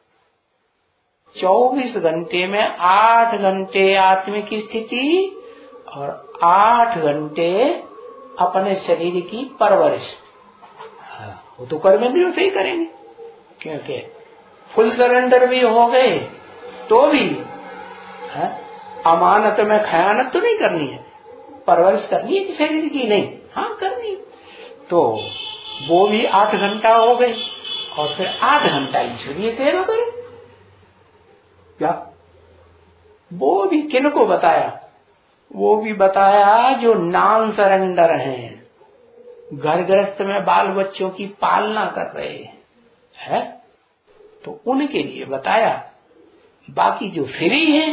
चौबीस घंटे में आठ घंटे आत्मिक स्थिति और आठ घंटे अपने शरीर की परवरिश। वो तो कर्म इंद्रियों से ही करेंगे, क्योंकि फुल सरेंडर भी हो गए तो भी है अमानत में खयानत तो नहीं करनी है, परवरिश करनी है शरीर की, नहीं हाँ करनी। तो वो भी आठ घंटा हो गए और फिर आठ घंटा ईश्वरीय सेवा करो। क्या वो भी किन को बताया? वो भी बताया जो नॉन सरेंडर हैं, घर गृहस्थ में बाल बच्चों की पालना कर रहे हैं, है तो उनके लिए बताया। बाकी जो फ्री हैं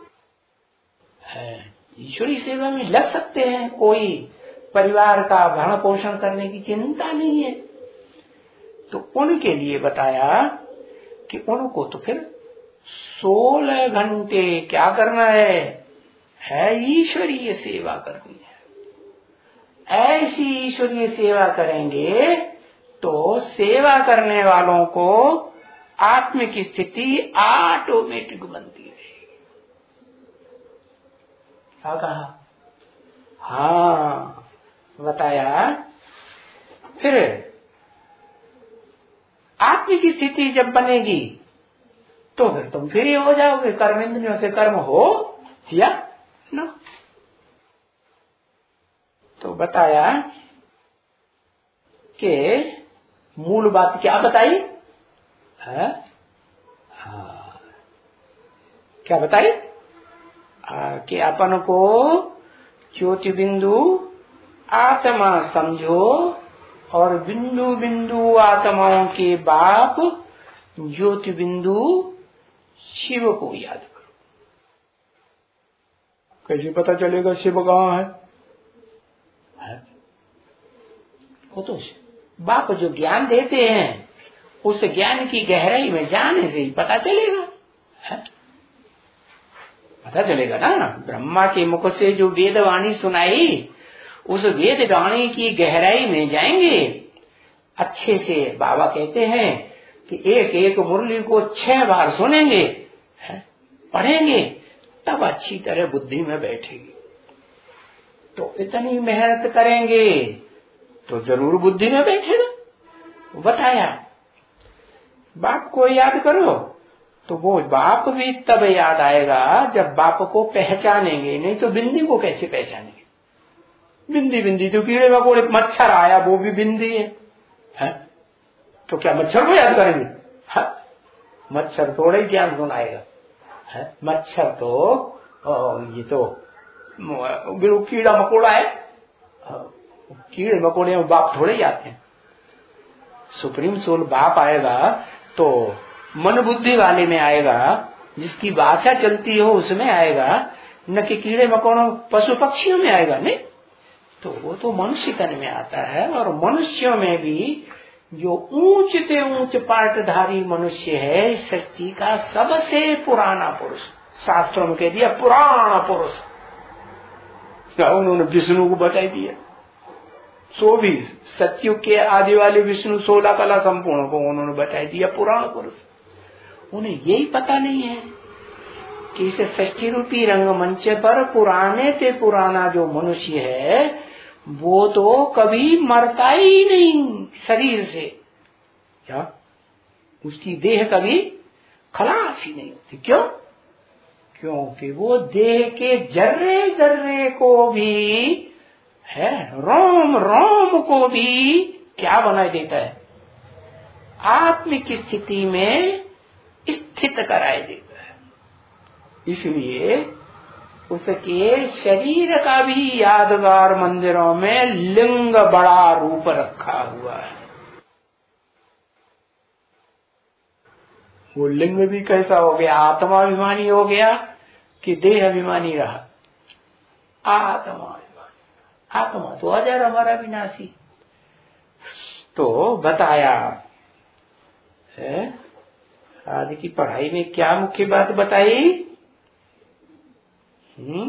है ईश्वरी सेवा में लग सकते हैं, कोई परिवार का भरण पोषण करने की चिंता नहीं है, तो उनके लिए बताया कि उनको तो फिर सोलह घंटे क्या करना है, है ईश्वरीय सेवा करनी है। ऐसी ईश्वरीय सेवा करेंगे तो सेवा करने वालों को आत्म की स्थिति ऑटोमेटिक बनती रहेगी। क्या कहा? हाँ बताया। फिर आत्म की स्थिति जब बनेगी तो फिर तुम फ्री हो जाओगे, कर्म इंद्रियों से कर्म हो या न। तो बताया कि मूल बात क्या बताई है? हाँ क्या बताई? कि अपन को ज्योति बिंदु आत्मा समझो और बिंदु बिंदु आत्माओं के बाप ज्योति बिंदु शिव को याद करो। कैसे पता चलेगा शिव कहाँ है? है? वो तो बाप जो ज्ञान देते हैं उस ज्ञान की गहराई में जाने से ही पता चलेगा। है? पता चलेगा ना। ब्रह्मा के मुख से जो वेदवाणी सुनाई उस वेद वाणी की गहराई में जाएंगे अच्छे से। बाबा कहते हैं कि एक एक मुरली को छह बार सुनेंगे, है? पढ़ेंगे, तब अच्छी तरह बुद्धि में बैठेगी। तो इतनी मेहनत करेंगे तो जरूर बुद्धि में बैठेगा। बताया बाप को याद करो तो वो बाप भी तब याद आएगा जब बाप को पहचानेंगे, नहीं तो बिंदी को कैसे पहचानेंगे? बिंदी बिंदी तो कीड़े मकोड़े, मच्छर आया वो भी बिंदी है, है? तो क्या मच्छर को याद करेंगे? है? मच्छर थोड़ा ही ज्ञान सुनाएगा, है? मच्छर तो ये तो कीड़ा मकोड़ा है, कीड़े मकोड़े में बाप थोड़े ही आते हैं। सुप्रीम सोल बाप आएगा तो मन बुद्धि वाले में आएगा, जिसकी भाषा चलती हो उसमें आएगा, न कि कीड़े मकोड़ों पशु पक्षियों में आएगा। नहीं तो वो तो मनुष्य तन में आता है। और मनुष्यों में भी जो ऊंच से ऊंच पाटधारी मनुष्य है, सृष्टि का सबसे पुराना पुरुष, शास्त्रों में कह दिया पुराना पुरुष। उन्होंने विष्णु को बता दिया। सो भी सत्युग के आदि वाले विष्णु सोलह कला संपूर्ण को उन्होंने बता दिया पुराण पुरुष। उन्हें यही पता नहीं है कि इस सृष्टि रूपी रंगमंच पर पुराने से पुराना जो मनुष्य है वो तो कभी मरता ही नहीं शरीर से। क्या? उसकी देह कभी खलास ही नहीं होती। क्यों? क्योंकि वो देह के जर्रे जर्रे को भी, है, रोम रोम को भी क्या बना देता है? आत्मिक स्थिति में स्थित कराए देता है। इसलिए उसके शरीर का भी यादगार मंदिरों में लिंग बड़ा रूप रखा हुआ है। वो लिंग भी कैसा हो गया? आत्माभिमानी हो गया कि देह अभिमानी रहा? आत्मा आत्मा तो अजर हमारा विनाशी। तो बताया है आज की पढ़ाई में क्या मुख्य बात बताई? हम्म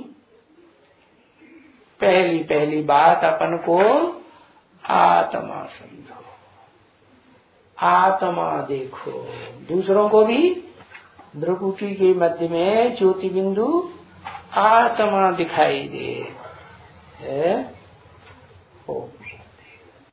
पहली पहली बात अपन को आत्मा समझो, आत्मा देखो। दूसरों को भी भ्रुकुटी के मध्य में ज्योति बिंदु आत्मा दिखाई दे, है?